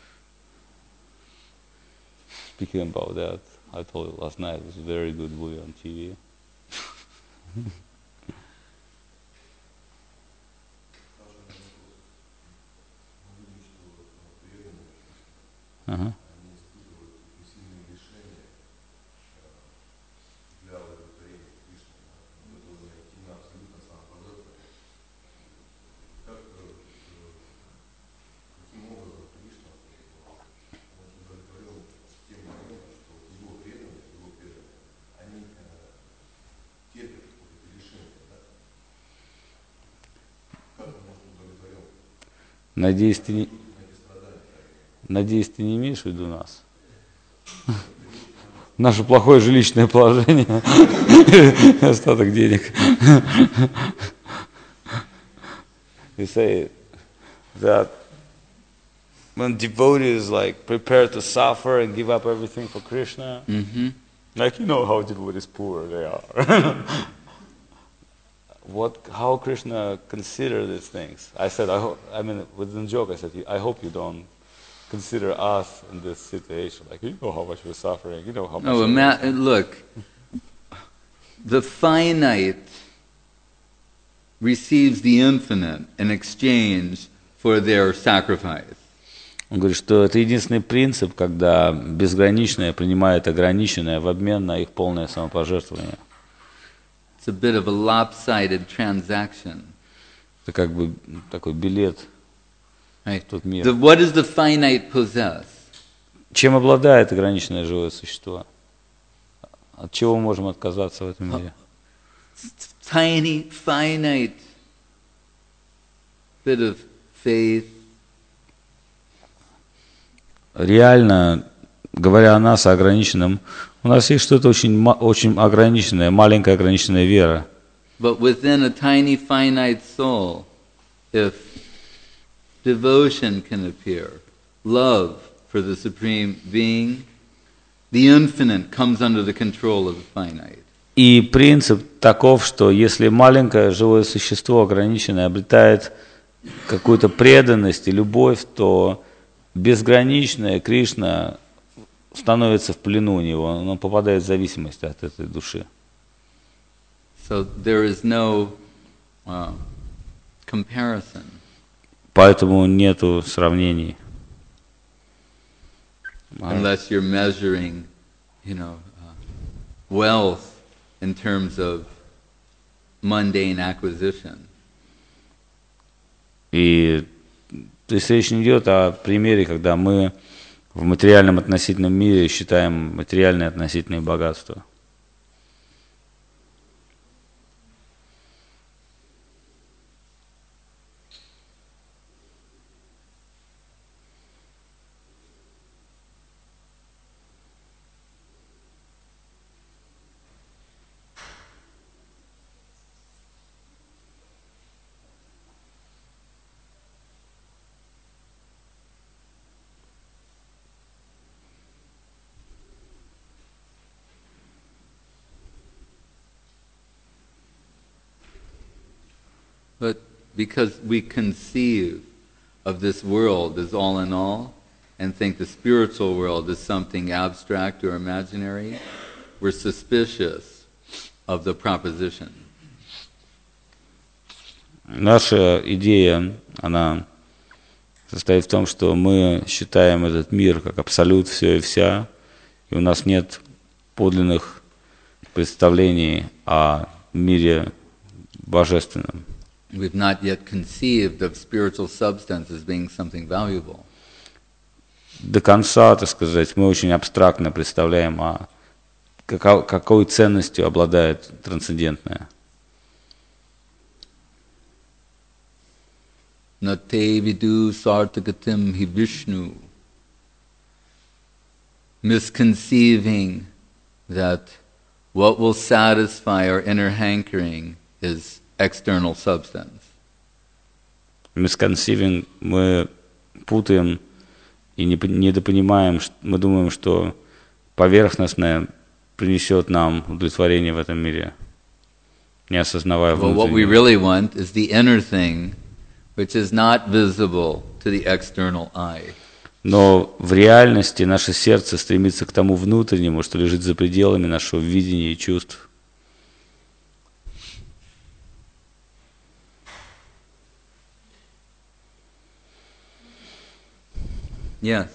Speaker 1: Speaking about that, I told you last night, it was a very good movie on TV. Uh-huh. Надеюсь, ты не имеешь в виду нас? Наше плохое жилищное положение, остаток денег. You say that when devotees like prepare to suffer and give up everything for Krishna, like how devotees poor they are. How Krishna consider these things? I said, within joke, I said, I hope you don't consider us in this situation. Like, how much we're suffering, how much...
Speaker 2: Look, the finite receives the infinite in exchange for their sacrifice.
Speaker 1: Он говорит, что это единственный принцип, когда безграничное принимает ограниченное в обмен на их полное самопожертвование.
Speaker 2: It's a bit of a lopsided transaction.
Speaker 1: Это как бы такой билет в тот мир.
Speaker 2: What does the finite possess?
Speaker 1: Чем обладает ограниченное живое существо? От чего мы можем отказаться в этом мире?
Speaker 2: Tiny, finite bit of faith.
Speaker 1: Реально, говоря о нас, о ограниченном, у нас есть что-то очень ограниченное, маленькая ограниченная вера.
Speaker 2: But within a tiny finite soul, if devotion can appear, love for the Supreme Being, the infinite comes under the control of the finite.
Speaker 1: И принцип таков, что если маленькое живое существо ограниченное обретает какую-то преданность и любовь, то безграничное Кришна становится в плену у него, он попадает в зависимость от этой души.
Speaker 2: So there is no comparison.
Speaker 1: Поэтому нету сравнений.
Speaker 2: unless you're measuring, wealth in terms of mundane acquisition.
Speaker 1: И то есть речь не идет о примере, когда мы в материальном относительном мире считаем материальные относительные богатства.
Speaker 2: But because we conceive of this world as all in all and think the spiritual world is something abstract or imaginary, we're suspicious of the proposition.
Speaker 1: Наша идея, она состоит в том, что мы считаем этот мир как абсолют, все и вся, и у нас нет подлинных представлений о мире божественном.
Speaker 2: We've not yet conceived of spiritual substance as being something valuable.
Speaker 1: До конца, так сказать, мы очень абстрактно представляем, какой ценностью обладает трансцендентное.
Speaker 2: Nate vidu sartagatim hi Vishnu. Misconceiving that what will satisfy our inner hankering is external substance.
Speaker 1: Misconceiving мы путаем и недопонимаем, мы думаем, что поверхностное принесет нам удовлетворение в этом мире, не осознавая
Speaker 2: внутреннего. But what we really want is the inner thing, which is not visible to the external eye.
Speaker 1: Но в реальности наше сердце стремится к тому внутреннему, что лежит за пределами нашего видения и чувств.
Speaker 2: Yes.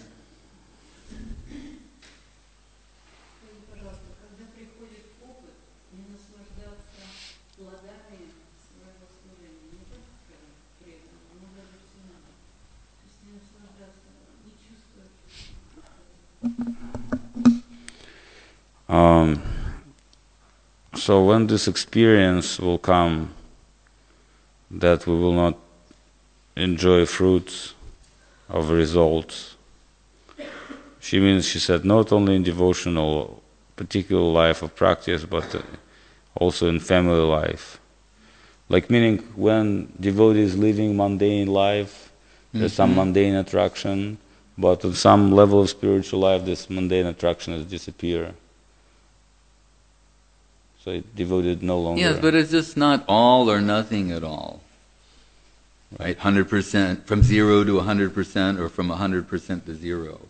Speaker 1: So when this experience will come, that we will not enjoy fruits of results. She said, not only in devotional, particular life of practice, but also in family life. Like meaning when devotee is living mundane life, there's some mundane attraction, but on some level of spiritual life, this mundane attraction has disappeared. So it devoted no longer.
Speaker 2: Yes, but it's just not all or nothing at all. Right, 100%, from 0 to 100%, or from 100% to 0.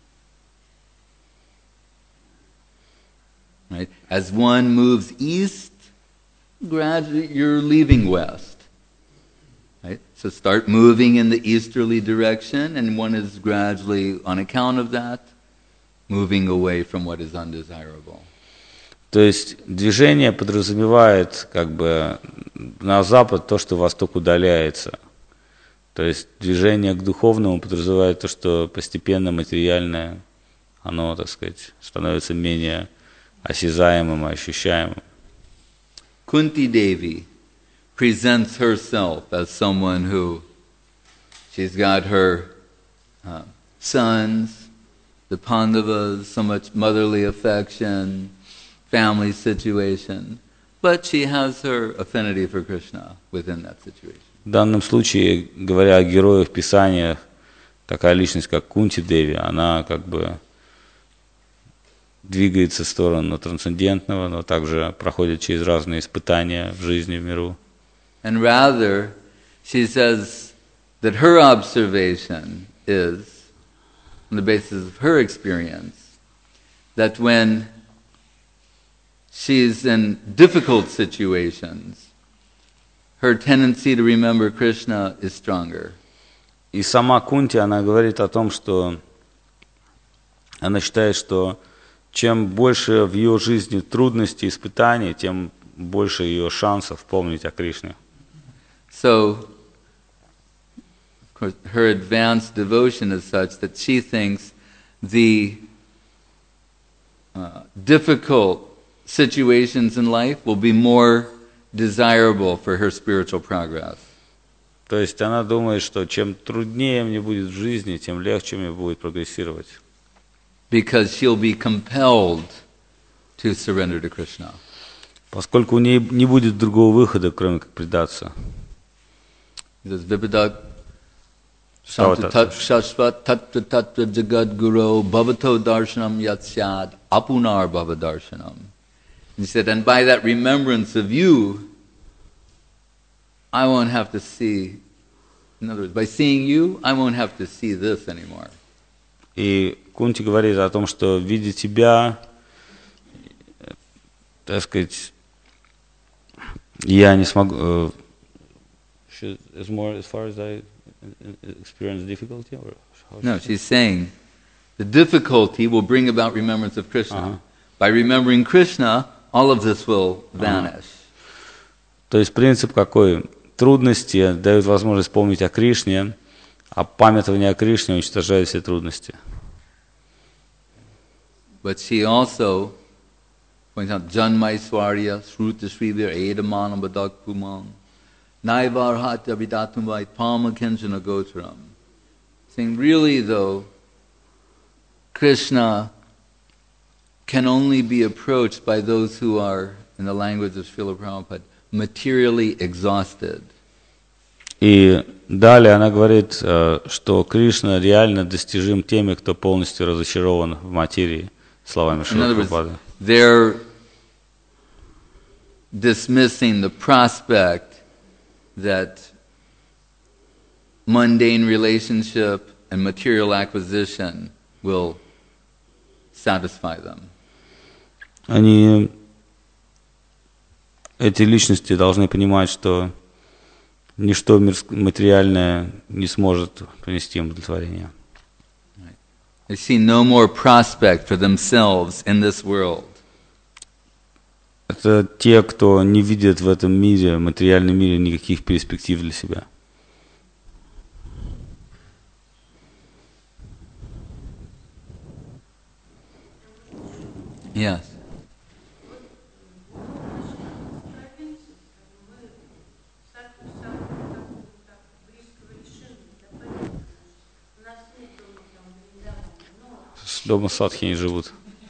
Speaker 2: Right, as one moves east, gradually you're leaving west. Right, so start moving in the easterly direction, and one is gradually, on account of that, moving away from what is undesirable.
Speaker 1: То есть движение подразумевает как бы на запад то, что восток удаляется. То есть движение к духовному подразумевает то, что постепенно материальное, оно, так сказать, становится менее осязаемым и ощущаемым.
Speaker 2: Kunti Devi presents herself as someone who, she's got her sons, the Pandavas, so much motherly affection, family situation, but she has her affinity for Krishna within that situation.
Speaker 1: В данном случае, говоря о героях Писания, такая личность, как Кунти Деви, она как бы двигается в сторону трансцендентного, но также проходит через разные испытания в жизни, в миру.
Speaker 2: And rather, she says that her observation is, on the basis of her experience, that when she's in difficult situations, her tendency to remember Krishna is stronger.
Speaker 1: И сама Кунти, она говорит о том, что она считает, что чем больше в ее жизни трудностей, испытаний, тем больше ее шансов помнить о Кришне.
Speaker 2: So, of course, her advanced devotion is such that she thinks the difficult situations in life will be more desirable for her spiritual progress.
Speaker 1: То есть она думает, что чем труднее мне будет в жизни, тем легче мне будет прогрессировать.
Speaker 2: Because she'll be compelled to surrender to Krishna.
Speaker 1: Поскольку у нее не будет другого выхода, кроме как предаться.
Speaker 2: He says, Vipadak Shashvat Tattva Tattva Jagad Guru Bhavato Darshanam Yatsyad Apunar Bhava Darshanam. He said, and by that remembrance of you, I won't have to see, in other words, by seeing you, I won't have to see this anymore.
Speaker 1: И Кунти говорит о том, что видя тебя, так сказать, я не смогу. As far as I experience difficulty, or
Speaker 2: no, she's saying the difficulty will bring about remembrance of Krishna. By remembering Krishna, all of this will vanish.
Speaker 1: То есть принцип какой? Трудности дают возможность помнить о Кришне, а памятование о Кришне уничтожает все трудности.
Speaker 2: But she also points out Janmaiswarya, Sruta Srivir, Edamanam Badak Pumam, Naivar Hatya Vidatumvai, Palma Kenjana Gotram. Saying, really though, Krishna can only be approached by those who are, in the language of Srila Prabhupada, materially exhausted.
Speaker 1: И далее она говорит, что Кришна реально достижим теми, кто полностью разочарован в материи, словами Шрила Прабхупады.
Speaker 2: They're dismissing the prospect that mundane relationship and material acquisition will satisfy them.
Speaker 1: Эти личности должны понимать, что ничто материальное не сможет принести им удовлетворение.
Speaker 2: They see no more prospect for themselves in this world.
Speaker 1: Это те, кто не видит в этом мире, материальном мире, никаких перспектив для себя.
Speaker 2: Yes.
Speaker 1: Дома садхи не живут.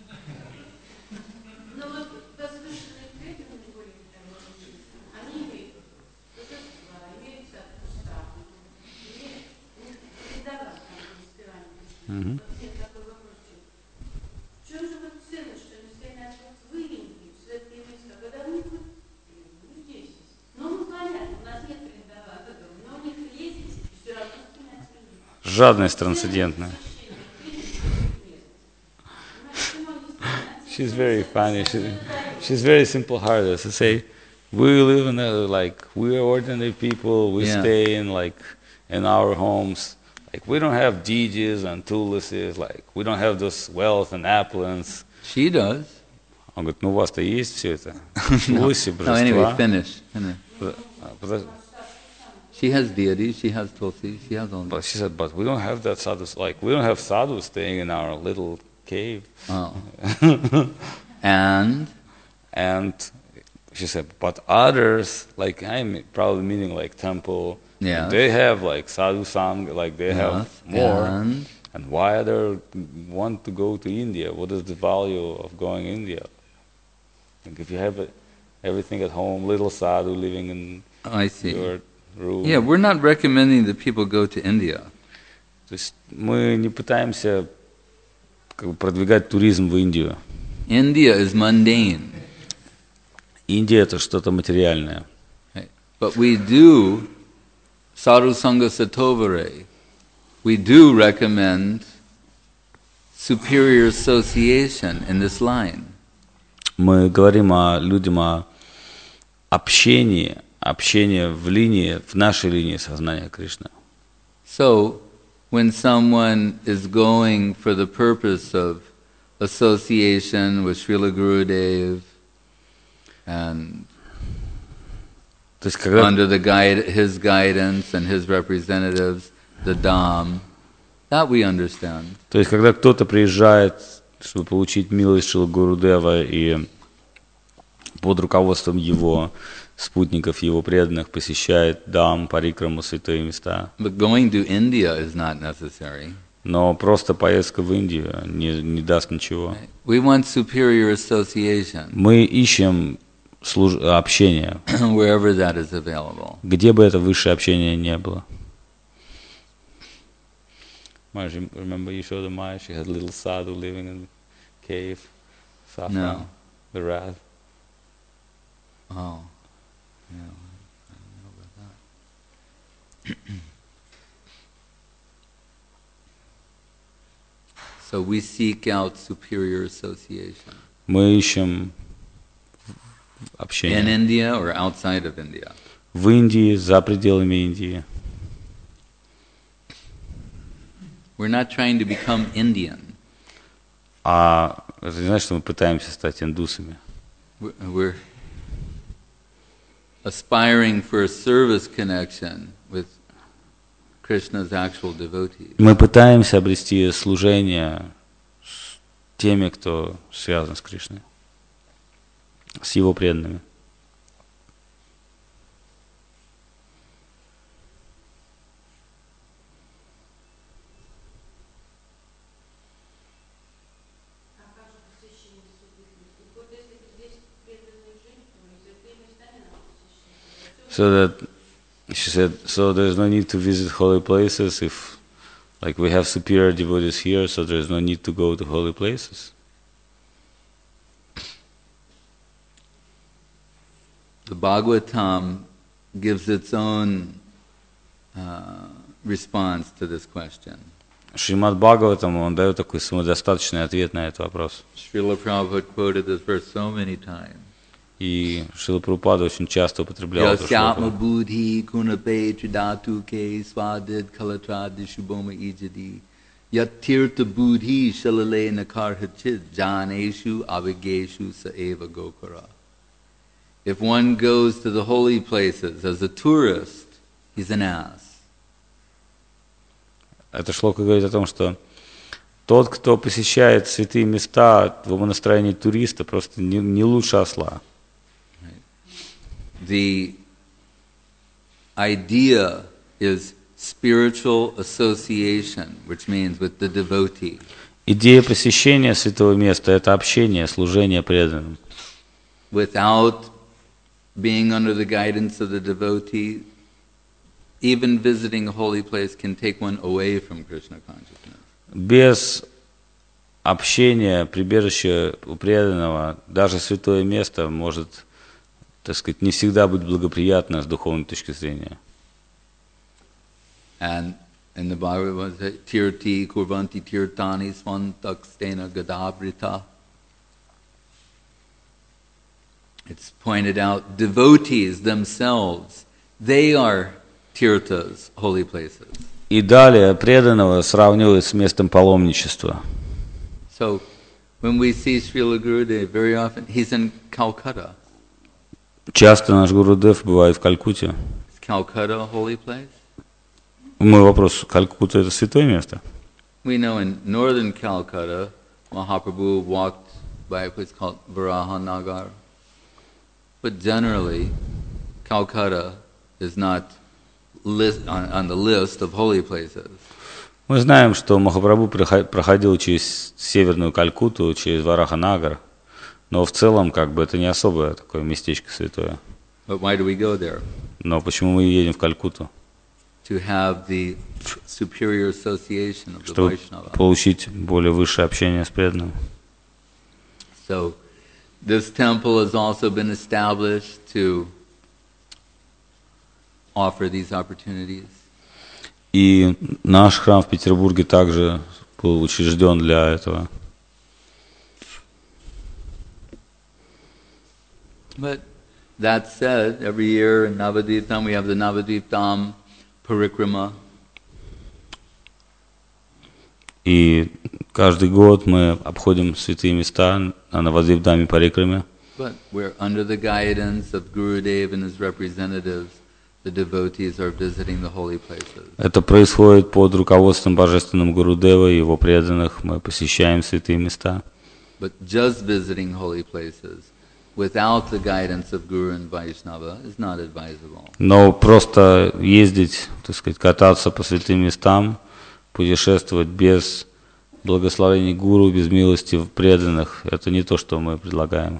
Speaker 1: Жадность трансцендентная. She's very funny. She's very simple-hearted. To say, we live in we are ordinary people. We stay in our homes. We don't have DJs and Tulises. We don't have this wealth and opulence.
Speaker 2: She does.
Speaker 1: Он говорит, у вас-то есть все это.
Speaker 2: No, anyway, finish. She has deities, she has tulsi, she has all that.
Speaker 1: But she said, but we don't have that sadhus. We don't have sadhus staying in our little cave.
Speaker 2: Oh. And
Speaker 1: she said, but others, I'm probably meaning temple, they have sadhu sangha, they have more. And why others want to go to India? What is the value of going to India? If you have everything at home, little sadhu living in your room.
Speaker 2: Yeah, we're not recommending that people go to India.
Speaker 1: То есть мы не пытаемся продвигать туризм в Индию.
Speaker 2: India is mundane.
Speaker 1: Индия это что-то материальное.
Speaker 2: But we do, sadhu sangha satovare, we do recommend superior association in this line.
Speaker 1: Мы говорим людям о общении в линии, в нашей линии сознания Кришны.
Speaker 2: So, when someone is going for the purpose of association with Srila Gurudev and
Speaker 1: То есть, когда,
Speaker 2: under his guidance and his representatives, the Dham, that we understand.
Speaker 1: то есть, когда кто-то приезжает, чтобы получить милость Шрила Гурудева и под руководством его спутников, его преданных, посещает Дам, Парикраму, святые места.
Speaker 2: But going to India is not necessary.
Speaker 1: Но просто поездка в Индию не даст ничего.
Speaker 2: We want superior association.
Speaker 1: Мы ищем общение,
Speaker 2: wherever that is available.
Speaker 1: где бы это высшее общение не было. Remember you showed the Maya, she had a little sadhu living in a cave, Safran,
Speaker 2: No.
Speaker 1: the Rath.
Speaker 2: Oh, yeah, I don't know about that. So we seek out superior association.
Speaker 1: Мы ищем
Speaker 2: In
Speaker 1: общение
Speaker 2: India or outside of India.
Speaker 1: в Индии, за пределами Индии.
Speaker 2: We're not trying to become Indian.
Speaker 1: А это не значит, что мы пытаемся стать индусами.
Speaker 2: We're aspiring for a service connection with Krishna's actual devotees.
Speaker 1: Мы пытаемся обрести служение с теми, кто связан с Кришной, с его преданными. So that she said, so there's no need to visit holy places if, like, we have superior devotees here, so there's no need to go to holy places.
Speaker 2: The Bhagavatam gives its own response to this question.
Speaker 1: Шримад Бхагаватам, он дает такой самодостаточный ответ на этот вопрос.
Speaker 2: Srila Prabhupada quoted this verse so many times.
Speaker 1: И Шрила Прабхупада очень часто употреблял эту
Speaker 2: Yasyatma
Speaker 1: шлоку.
Speaker 2: buddhi kunape tridatu ke swadid kalatradi shubhoma ijadi yat tirtha buddhi shalale nakarhachid janeshu avigeshu saeva gokara. If one goes to the holy places as a tourist, he's an ass.
Speaker 1: Эта шлока говорит о том, что тот, кто посещает святые места в умонастроении туриста, просто не лучше осла.
Speaker 2: The idea is spiritual association, which means with the devotee.
Speaker 1: Идея посещения святого места – это общение, служение преданным.
Speaker 2: Without being under the guidance of the devotee, even visiting a holy place can take one away from Krishna consciousness.
Speaker 1: Без общения, прибежища у преданного, даже святое место может, так сказать, не всегда быть благоприятно с духовной точки зрения.
Speaker 2: And in the Bhagavad Gita, tirti kurvanti tirtani svantakstena gadabrita. It's pointed out, devotees themselves, they are tirthas, holy places.
Speaker 1: И далее преданного сравнивают с местом паломничества.
Speaker 2: So, when we see Srila Gurudev, very often, he's in Calcutta.
Speaker 1: Часто наш Гурудев бывает в Калькутте.
Speaker 2: Is Calcutta a holy place?
Speaker 1: Мой вопрос, Калькутта – это святое место?
Speaker 2: We know in northern Calcutta, Mahaprabhu walked by a place called Varahanagar. But generally, Calcutta is not on the list of holy places.
Speaker 1: Мы знаем, что Махапрабху проходил через северную Калькутту, через Вараханагар, но в целом как бы это не особое такое местечко святое.
Speaker 2: But why do we go there?
Speaker 1: Но почему мы едем в Калькутту?
Speaker 2: To have the superior association of the
Speaker 1: Чтобы
Speaker 2: Vaishnava.
Speaker 1: получить более высшее общение с преданным.
Speaker 2: So, this temple has also been established to offer these opportunities.
Speaker 1: И наш храм в Петербурге также был учрежден для этого.
Speaker 2: But that said, every year in Navadvipam we have the Navadvipam Parikrama.
Speaker 1: И каждый год мы обходим святые места на Навадвипдхаме Парикраме.
Speaker 2: But we're under the guidance of Gurudev and his representatives. The devotees are visiting the holy places.
Speaker 1: Это происходит под руководством Божественного Гурудева и его преданных. Мы посещаем святые места.
Speaker 2: But just visiting holy places without the guidance of Guru and Vaishnava is not advisable.
Speaker 1: Но просто ездить, так сказать, кататься по святым местам, путешествовать без благословений Гуру, без милости преданных, это не то, что мы предлагаем.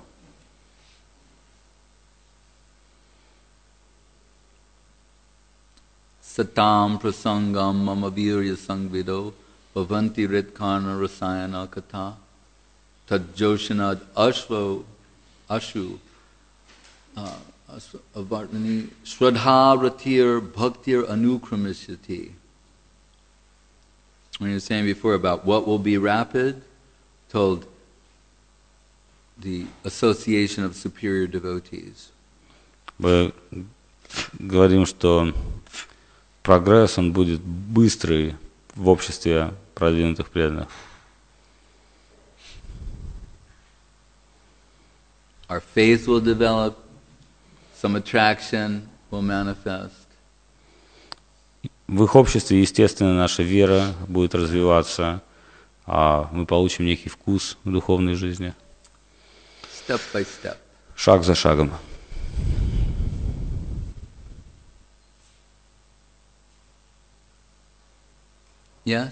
Speaker 2: Satam prasangam mama virya sangvido bhavanti ritkarna rasayana katha tadjoshanad ashvo ashu avartani shraddha ratir bhaktir anukramishyati. When you were saying before about what will be rapid, told the association of superior devotees.
Speaker 1: Мы говорим, что прогресс, он будет быстрый в обществе продвинутых преданных.
Speaker 2: Our faith will develop, some attraction will manifest.
Speaker 1: В их обществе, естественно, наша вера будет развиваться, а мы получим некий вкус в духовной жизни.
Speaker 2: Step by step.
Speaker 1: Шаг за шагом.
Speaker 2: Yes?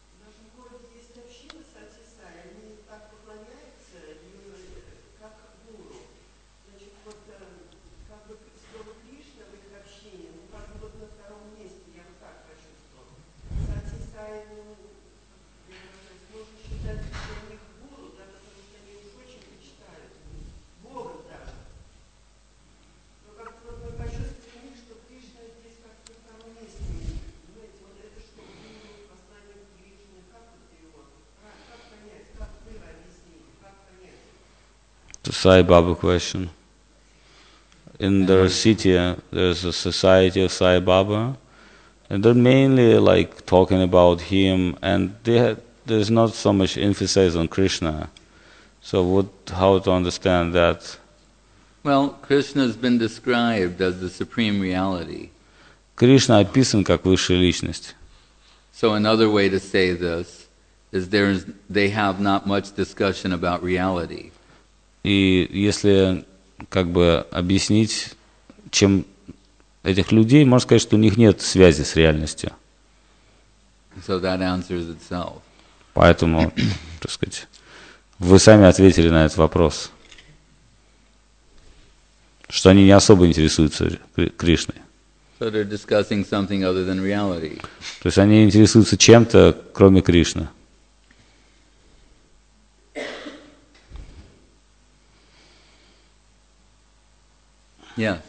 Speaker 1: To Sai Baba question. In their city, there's a society of Sai Baba, and they're mainly like talking about him, and there's not so much emphasis on Krishna. So how to understand that?
Speaker 2: Well, Krishna has been described as the supreme reality.
Speaker 1: Кришна описан как высшая личность.
Speaker 2: So another way to say this is they have not much discussion about reality.
Speaker 1: И если как бы объяснить, чем этих людей, можно сказать, что у них нет связи с реальностью.
Speaker 2: So that answers itself.
Speaker 1: Поэтому, так сказать, вы сами ответили на этот вопрос, что они не особо интересуются Кришной.
Speaker 2: So they're discussing something other than reality.
Speaker 1: То есть они интересуются чем-то, кроме Кришны.
Speaker 2: Yeah.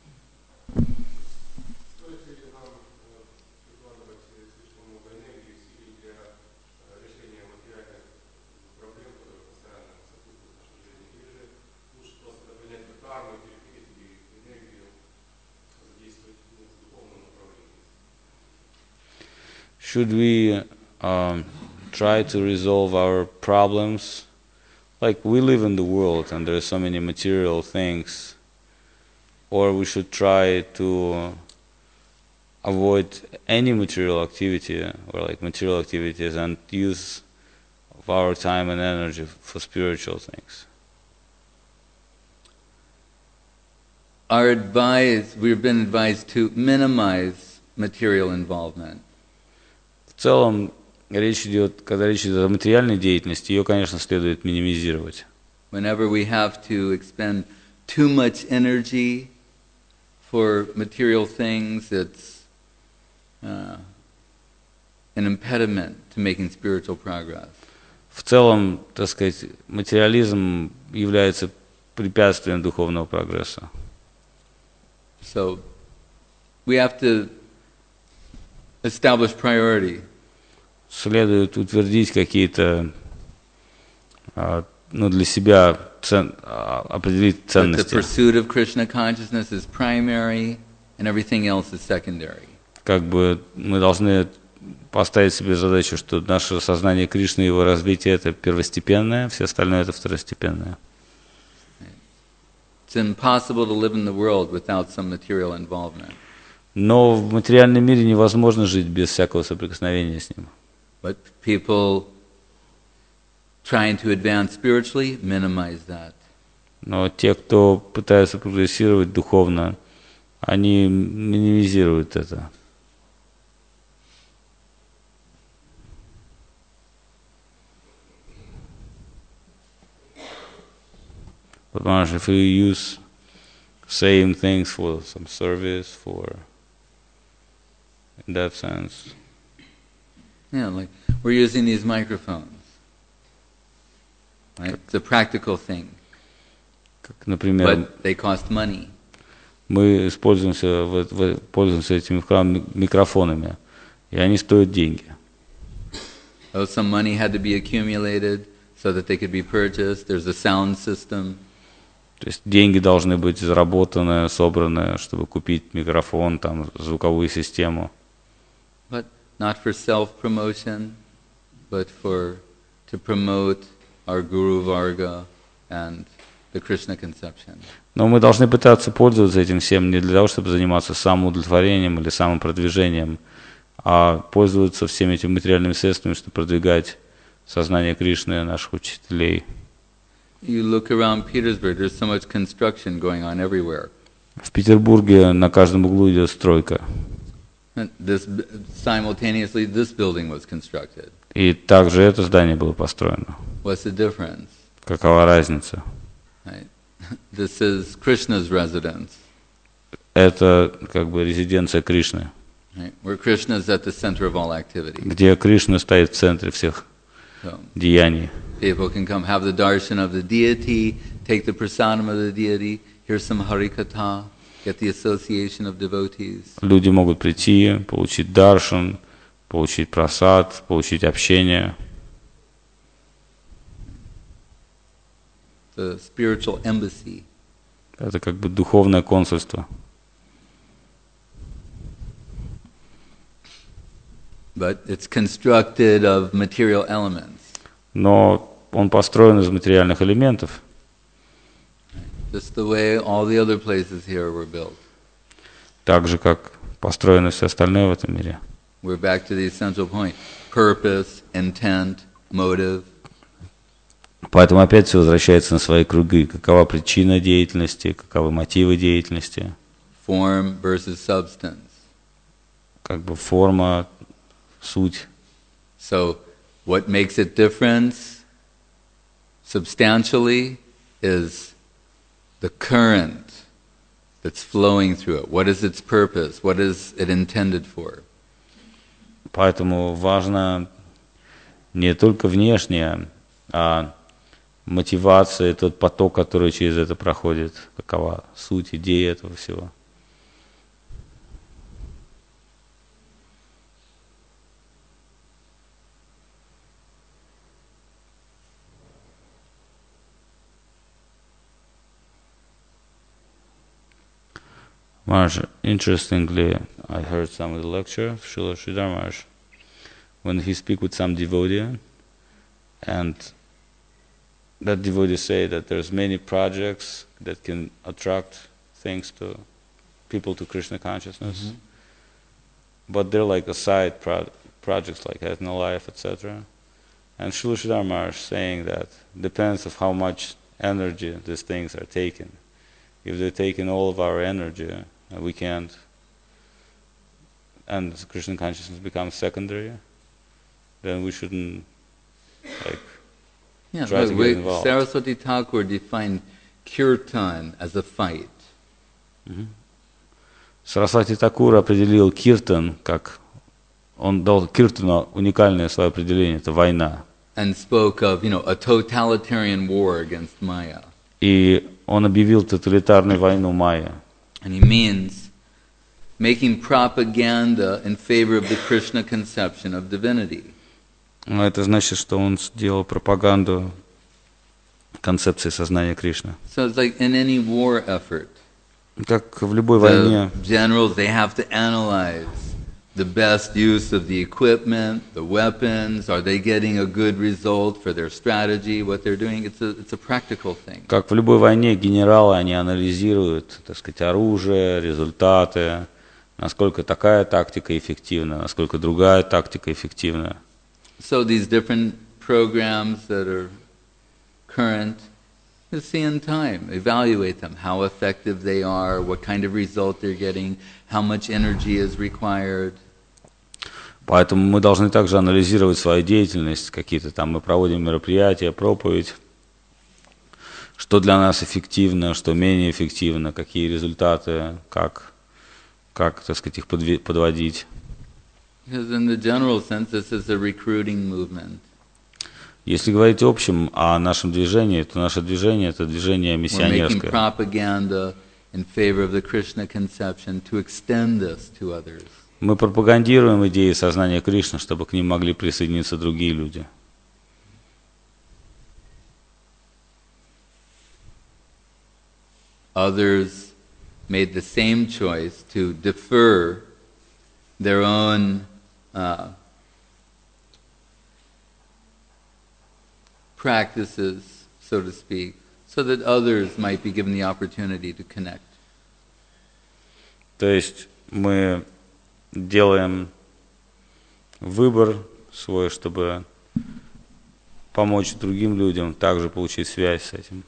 Speaker 1: Should we try to resolve our problems? Like we live in the world and there are so many material things. Or we should try to avoid any material activity or like material activities and use of our time and energy for spiritual things.
Speaker 2: We've been advised to minimize material involvement.
Speaker 1: В целом, когда речь идет о материальной деятельности, ее, конечно, следует минимизировать.
Speaker 2: Whenever we have to expend too much energy for material things, it's an impediment to making spiritual progress.
Speaker 1: В целом, так сказать, материализм является препятствием духовного прогресса.
Speaker 2: So we have to establish priority.
Speaker 1: Следует утвердить какие-то, для себя определить ценности.
Speaker 2: The pursuit of Krishna consciousness is primary, and everything else is secondary.
Speaker 1: Как бы мы должны поставить себе задачу, что наше сознание Кришны, его развитие это первостепенное, все остальное это второстепенное.
Speaker 2: It's impossible to live in the world without some material involvement.
Speaker 1: Но в материальном мире невозможно жить без всякого соприкосновения с ним.
Speaker 2: But people trying to advance spiritually minimize that.
Speaker 1: Но те, кто пытаются прогрессировать духовно, они минимизируют это. But Maharaj, if we use same things for some service, in that sense.
Speaker 2: Yeah, like we're using these microphones. Right? It's a practical thing.
Speaker 1: Как, например,
Speaker 2: but they cost money.
Speaker 1: Мы пользуемся этими микрофонами, и они стоят деньги.
Speaker 2: Oh, some money had to be accumulated so that they could be purchased. There's a sound system.
Speaker 1: То есть деньги должны быть заработаны, собраны, чтобы купить микрофон, там, звуковую систему.
Speaker 2: But not for self-promotion, but to promote our Guru Varga and the Krishna conception.
Speaker 1: Но мы должны пытаться пользоваться этим всем не для того, чтобы заниматься самоудовлетворением или самопродвижением, а пользоваться всеми этими материальными средствами, чтобы продвигать сознание Кришны, наших учителей.
Speaker 2: You look around Petersburg, there's so much construction going on everywhere.
Speaker 1: В Петербурге на каждом углу идет стройка.
Speaker 2: Simultaneously, this building was constructed.
Speaker 1: И также это здание было построено.
Speaker 2: What's the difference?
Speaker 1: Какова разница?
Speaker 2: Right. This is Krishna's residence.
Speaker 1: Это как бы резиденция Кришны.
Speaker 2: Right. Where Krishna is at the center of all activity.
Speaker 1: Где Кришна стоит в центре всех деяний.
Speaker 2: People can come have the darshan of the deity, take the prasadam of the deity, hear some harikatha, get the association of devotees.
Speaker 1: Люди могут прийти, получить даршан, получить прасад, получить общение.
Speaker 2: The spiritual embassy.
Speaker 1: Это как бы духовное консульство.
Speaker 2: But it's constructed of material elements.
Speaker 1: Но он построен из материальных элементов.
Speaker 2: Just the way all the other places here were built.
Speaker 1: Так же, как построено все остальное в этом мире.
Speaker 2: We're back to the essential point. Purpose, intent, motive.
Speaker 1: Поэтому опять все возвращается на свои круги. Какова причина деятельности, каковы мотивы деятельности.
Speaker 2: Form versus substance.
Speaker 1: Как бы форма, суть.
Speaker 2: So, what makes it different substantially is the current that's flowing through it. What is its purpose? What is it intended for?
Speaker 1: Поэтому важно не только внешнее, а мотивация, тот поток, который через это проходит. Какова суть, идея этого всего. Maharaj, interestingly, I heard some of the lecture of Srila Sridhar Maharaj when he speak with some devotee, and that devotee say that there's many projects that can attract things to people to Krishna consciousness, but they're like a side projects like Etna Life, etc. And Srila Sridhar Maharaj saying that depends of how much energy these things are taking. If they're taking all of our energy, we can't, and Krishna consciousness becomes secondary, then we shouldn't try to get involved.
Speaker 2: Saraswati Thakur defined kirtan as a fight.
Speaker 1: Сарасвати Такур определил киртан, как он дал киртану уникальное свое определение, это война.
Speaker 2: And spoke of, a totalitarian war against Maya.
Speaker 1: И он объявил тоталитарную войну майя.
Speaker 2: And he means making propaganda in favor of the Krishna conception of divinity.
Speaker 1: Но это значит, что он сделал пропаганду концепции сознания Кришны.
Speaker 2: So it's like in any war effort.
Speaker 1: Как в любой войне.
Speaker 2: The generals, they have to analyze the best use of the equipment, the weapons? Are they getting a good result for their strategy, what they're doing? It's a practical thing.
Speaker 1: Как в любой войне генералы, они анализируют, так сказать, оружие, результаты, насколько такая тактика эффективна, насколько другая тактика эффективна.
Speaker 2: So these different programs that are current, you see in time, evaluate them, how effective they are, what kind of result they're getting, how much energy is required.
Speaker 1: Поэтому мы должны также анализировать свою деятельность, какие-то там мы проводим мероприятия, проповедь, что для нас эффективно, что менее эффективно, какие результаты, как так сказать, их подводить.
Speaker 2: Because in the general sense, this is a recruiting movement.
Speaker 1: Если говорить в общем о нашем движении, то наше движение – это движение миссионерское.
Speaker 2: We're making propaganda in favor of the Krishna conception to extend this to others.
Speaker 1: Мы пропагандируем идеи сознания Кришны, чтобы к ним могли присоединиться другие люди.
Speaker 2: Others made the same choice to defer their own practices, so to speak, so that others might be given the opportunity to connect.
Speaker 1: То есть мы делаем выбор свой, чтобы помочь другим людям также получить связь с этим.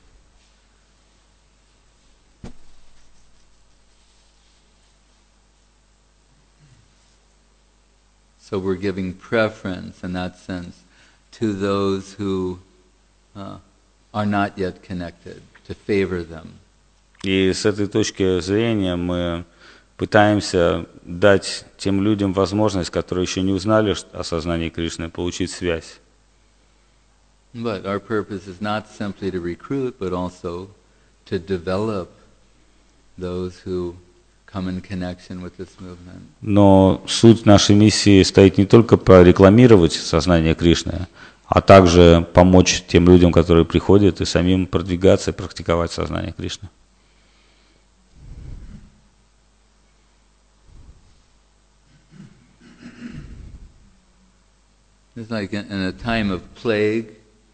Speaker 2: So we're giving preference in that sense to those who are not yet connected, to favor them.
Speaker 1: И с этой точки зрения мы пытаемся дать тем людям возможность, которые еще не узнали о сознании Кришны, получить связь.
Speaker 2: But our purpose is not simply to recruit, but also to develop those who come in connection with this movement.
Speaker 1: Но суть нашей миссии стоит не только прорекламировать сознание Кришны, а также помочь тем людям, которые приходят, и самим продвигаться и практиковать сознание Кришны.
Speaker 2: It's like in a time of plague,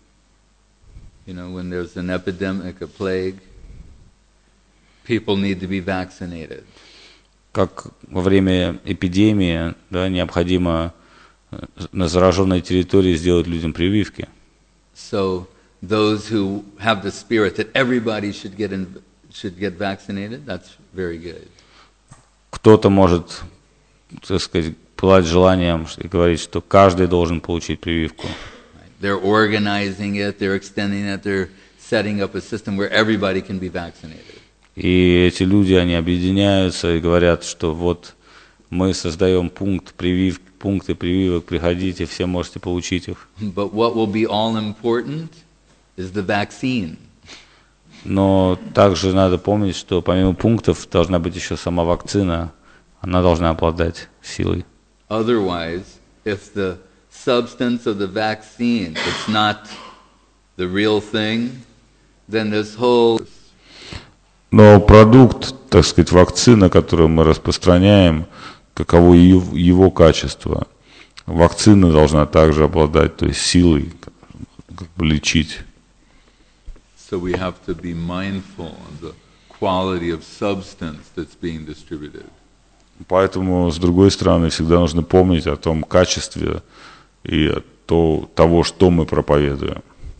Speaker 2: when there's an epidemic, a plague, people need to be vaccinated.
Speaker 1: Как во время эпидемии, да, необходимо на зараженной территории сделать людям прививки.
Speaker 2: So those who have the spirit that everybody should get vaccinated, that's very good.
Speaker 1: Кто-то может, так сказать, пылать желанием и говорить, что каждый должен получить прививку.
Speaker 2: They're organizing it, they're extending it, they're setting up a system where everybody can be vaccinated.
Speaker 1: И эти люди, они объединяются и говорят, что вот мы создаем пункты прививок, приходите, все можете получить их.
Speaker 2: But what will be all important is the vaccine.
Speaker 1: Но также надо помнить, что помимо пунктов должна быть еще сама вакцина, она должна обладать силой.
Speaker 2: Otherwise, if the substance of the vaccine is not the real thing, then this whole...
Speaker 3: Но продукт, так сказать, вакцина, которую мы распространяем, каково его качество, вакцина должна также обладать, то есть силой, как бы лечить.
Speaker 4: So we have to be mindful of the quality of substance that's being distributed.
Speaker 3: Поэтому, с другой стороны, всегда нужно помнить о том качестве и того, что мы проповедуем.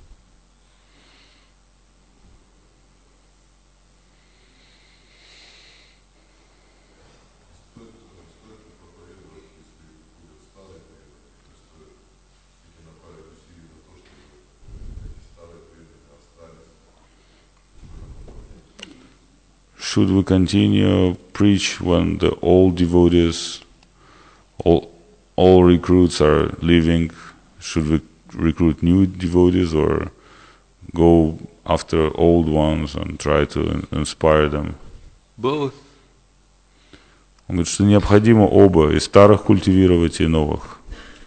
Speaker 3: Should we continue preach when the old devotees, all recruits are leaving? Should we recruit new devotees or go after old ones and try to inspire them?
Speaker 2: Both.
Speaker 3: Он говорит, что необходимо оба, и старых культивировать, и новых.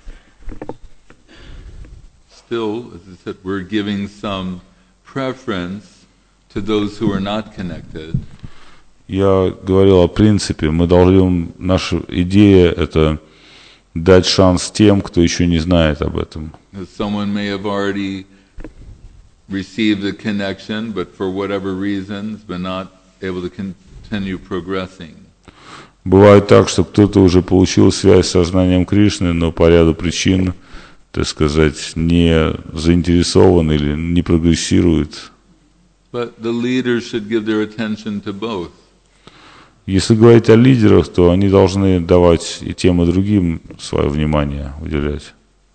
Speaker 4: Still, as I said, we're giving some preference to those who are not
Speaker 3: connected. Я говорил о принципе, мы должны, наша идея это дать шанс тем, кто еще не знает об этом.
Speaker 4: Someone may have already received the connection, but for whatever reasons, been not able to continue progressing.
Speaker 3: Бывает так, что кто-то уже получил связь с сознанием Кришны, но по ряду причин, так сказать, не заинтересован или не прогрессирует.
Speaker 4: But the leaders should give their attention to both.
Speaker 3: Если говорить о лидерах, то они должны давать и тем, и другим свое внимание уделять.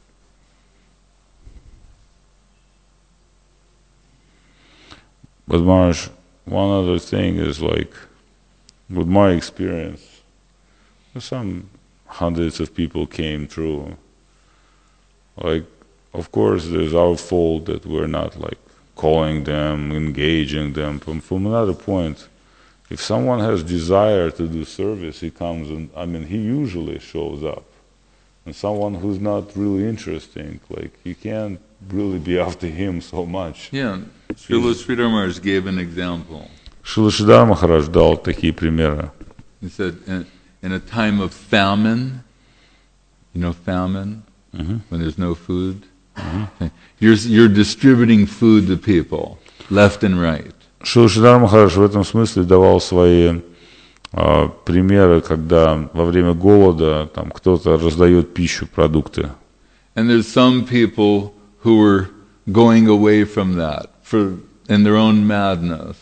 Speaker 3: But Maharaj, one other thing is like, with my experience, some hundreds of people came through. Like, of course, there's our fault that we're not like calling them, engaging them. From another point, if someone has desire to do service, he comes and, I mean, he usually shows up. And someone who's not really interesting, like, you can't really be after him so much.
Speaker 4: Yeah, Srila Sridhar Maharaj gave an example.
Speaker 3: Шрила Шридар Махарадж дал такие примеры.
Speaker 4: He said, in a time of famine, you know famine, when there's no food, you're distributing food to people, left and right.
Speaker 3: Шрила Шридар Махарадж в этом смысле давал свои примеры, когда во время голода там кто-то раздает пищу, продукты.
Speaker 4: And there's some people who were going away from that in their own madness.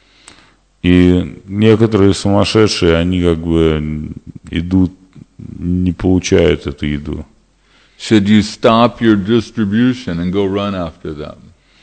Speaker 3: И некоторые сумасшедшие, они как бы идут, не получают эту еду.
Speaker 4: Should you stop your distribution and go run after them?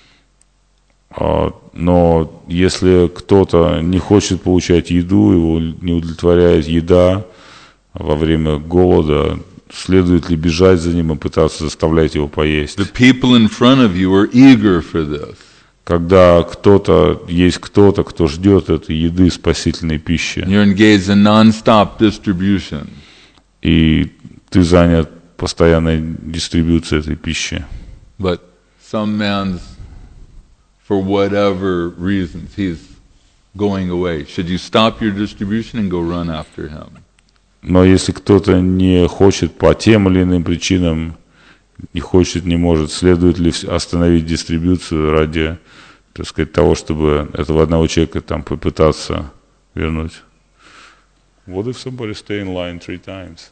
Speaker 3: Но если кто-то не хочет получать еду, его не удовлетворяет еда во время голода, следует ли бежать за ним и пытаться заставлять его поесть?
Speaker 4: The people in front of you are eager for this.
Speaker 3: Когда есть кто-то, кто ждет этой еды, спасительной пищи,
Speaker 4: You're engaged in non-stop distribution.
Speaker 3: и ты занят постоянной дистрибуцией этой пищи.
Speaker 4: But some man's, for whatever reasons, he's going away. Should you stop your distribution and go run after him?
Speaker 3: Но если кто-то не хочет по тем или иным причинам, не хочет, не может, следует ли остановить дистрибуцию ради, так сказать, того, чтобы этого одного человека там попытаться вернуть? What if somebody stay in line 3 times?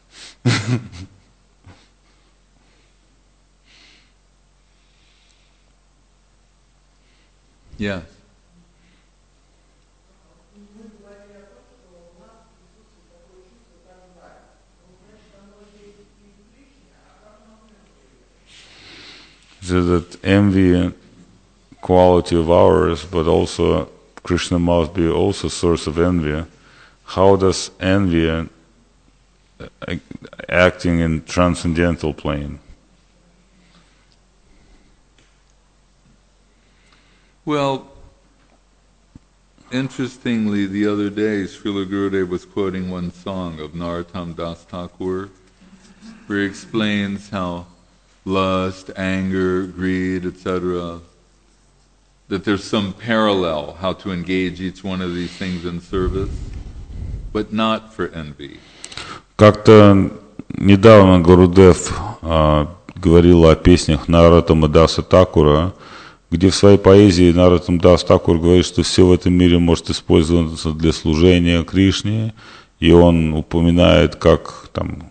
Speaker 4: Yes.
Speaker 3: That envy quality of ours, but also Krishna must be also source of envy. How does envy acting in transcendental plane?
Speaker 4: Well, interestingly, the other day, Srila Gurudev was quoting one song of Narottam Das Thakur, where he explains how lust, anger, greed, etc., that there's some parallel how to engage each one of these things in service, but not for envy.
Speaker 3: Как-то недавно Гурудев говорил о песнях Нароттама Даса Такура, где в своей поэзии Нароттам Дас Такур говорит, что все в этом мире может использоваться для служения Кришне, и он упоминает, как там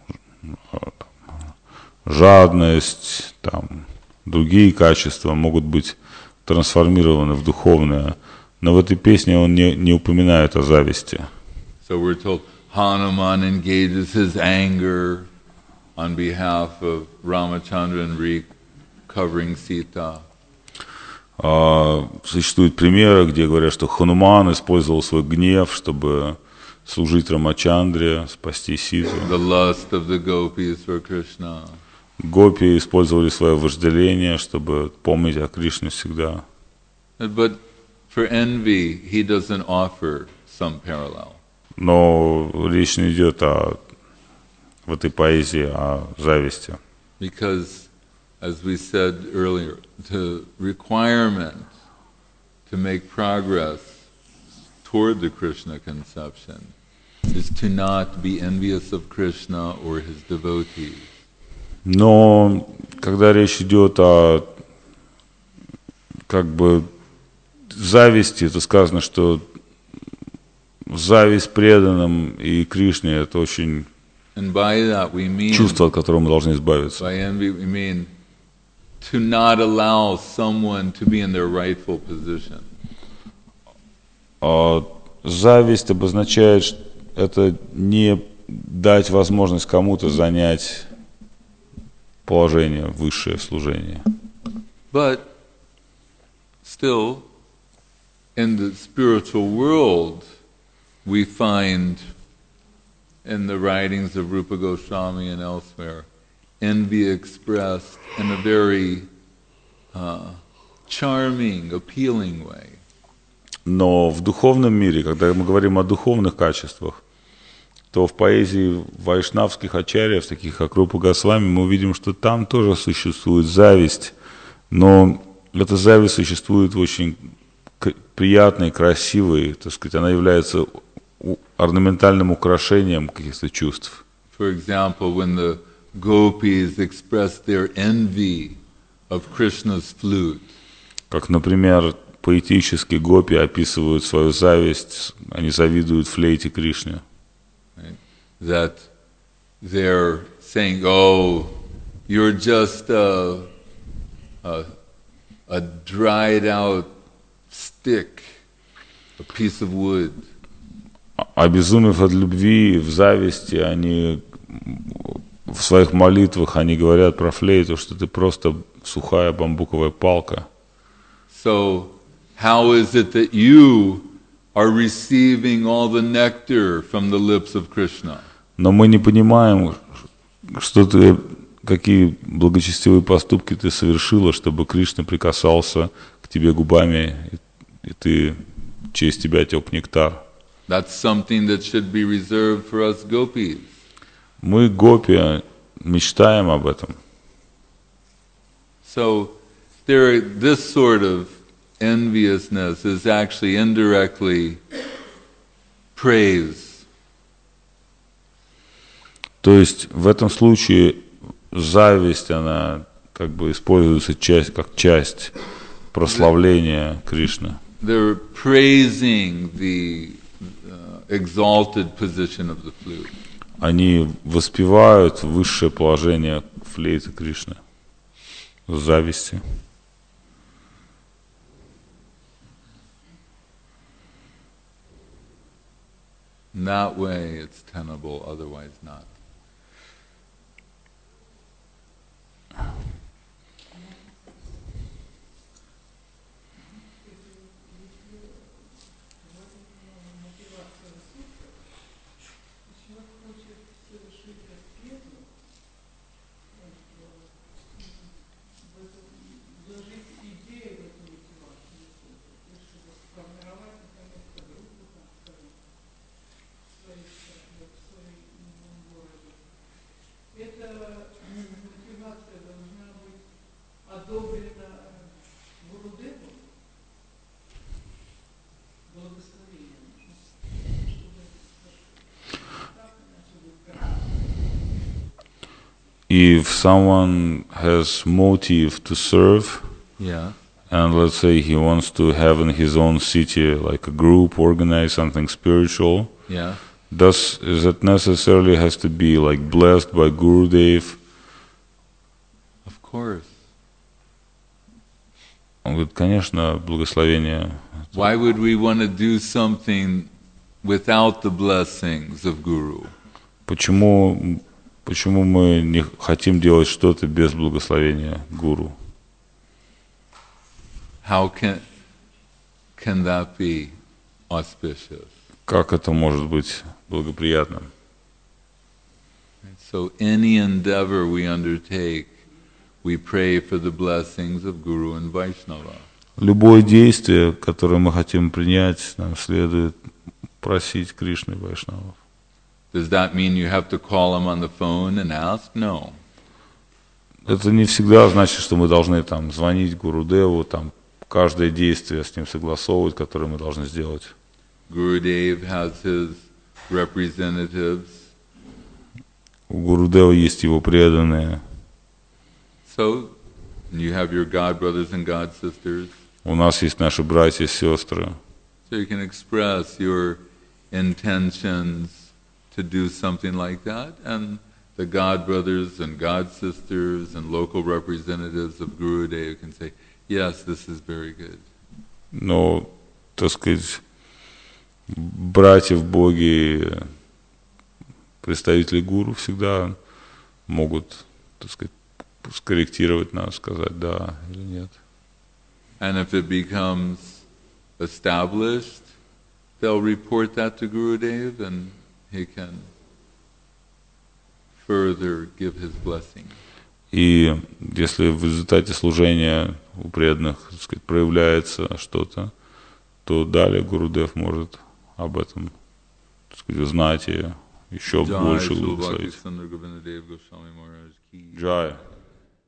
Speaker 3: жадность, там другие качества могут быть трансформированы в духовное. Но в этой песне он не упоминает о зависти.
Speaker 4: So we're told Hanuman engages his anger on behalf of Ramachandra and recovering Sita.
Speaker 3: Существуют примеры, где говорят, что Хануман использовал свой гнев, чтобы служить Рамачандре, спасти Ситу.
Speaker 4: The lust of the gopis for Krishna.
Speaker 3: Гопи использовали свое вожделение, чтобы помнить о Кришне всегда.
Speaker 4: But for envy, he doesn't offer some parallel.
Speaker 3: Но речь не идет в этой поэзии о зависти.
Speaker 4: Because, as we said earlier, the requirement to make progress toward the Krishna conception is to not be envious of Krishna or his devotees.
Speaker 3: Но когда речь идет о как бы зависти, то сказано, что зависть преданным и Кришне — это очень
Speaker 4: And by that we mean,
Speaker 3: чувство, от которого мы должны избавиться.
Speaker 4: by envy we mean to not allow someone to be in their rightful position.
Speaker 3: А зависть обозначает, что это не дать возможность кому-то занять положение высшее в служении.
Speaker 4: But still, in the spiritual world, we find in the writings of Rupa Goswami and elsewhere, envy expressed in a very charming, appealing way.
Speaker 3: Но в духовном мире, когда мы говорим о духовных качествах, то в поэзии вайшнавских ачарьев, таких как Рупа Госвами, мы увидим, что там тоже существует зависть, но эта зависть существует очень приятной, красивой, так сказать, она является орнаментальным украшением каких-то чувств.
Speaker 4: For example, when the gopis express their envy of Krishna's flute,
Speaker 3: Как, например, поэтически гопи описывают свою зависть, они завидуют флейте Кришне.
Speaker 4: right? That they're saying, "Oh, you're just a dried out stick, a piece of wood."
Speaker 3: Обезумев от любви, в зависти, они в своих молитвах они говорят про флейту, что ты просто сухая бамбуковая палка.
Speaker 4: So, how is it that you are receiving all the nectar from the lips of Krishna?
Speaker 3: Но мы не понимаем, что ты, какие благочестивые поступки ты совершила, чтобы Кришна прикасался к тебе губами, и ты, через тебя тек нектар.
Speaker 4: That's something that should be reserved for us gopis.
Speaker 3: Мы, гопи, мечтаем об этом.
Speaker 4: So, this sort of enviousness is actually indirectly praise.
Speaker 3: То есть в этом случае зависть, она как бы используется как часть прославления Кришны.
Speaker 4: They're praising the exalted position of the flute.
Speaker 3: Они воспевают высшее положение флейты Кришны с зависти.
Speaker 4: In that way it's tenable, otherwise not.
Speaker 3: If someone has motive to serve,
Speaker 4: Yeah.
Speaker 3: and let's say he wants to have in his own city like a group, organize something spiritual,
Speaker 4: Yeah.
Speaker 3: does it necessarily has to be like blessed by Gurudev?
Speaker 4: Of course.
Speaker 3: Он говорит, конечно, благословение.
Speaker 4: Why would we want to do something without the blessings of Guru?
Speaker 3: Почему мы не хотим делать что-то без благословения Гуру?
Speaker 4: How can that be auspicious?
Speaker 3: Как это может быть благоприятным?
Speaker 4: So any endeavor we undertake, we pray for the blessings of Guru and Vaishnava.
Speaker 3: Любое действие, которое мы хотим принять, нам следует просить Кришны и Вайшнавов.
Speaker 4: Does that mean you have to call him on the phone and ask? No.
Speaker 3: Это не всегда значит, что мы должны там звонить Гурудеву, там каждое действие с ним согласовывать, которое мы должны сделать.
Speaker 4: Gurudev has his representatives.
Speaker 3: У Гурудева есть его преданные.
Speaker 4: So, you have your God brothers and God sisters.
Speaker 3: У нас есть наши братья и сестры.
Speaker 4: So you can express your intentions to do something like that, and the God brothers and God sisters and local representatives of Gurudev can say, yes, this is very good.
Speaker 3: Но, так сказать, братья в Боге, представители гуру всегда могут, так сказать, скорректировать нас, сказать да или нет.
Speaker 4: And if it becomes established, they'll report that to Gurudev and he can further give his blessing.
Speaker 3: И если в результате служения у преданных, так сказать, проявляется что-то, то далее Гурудев может об этом, так сказать, знать и еще больше благословить. Джай.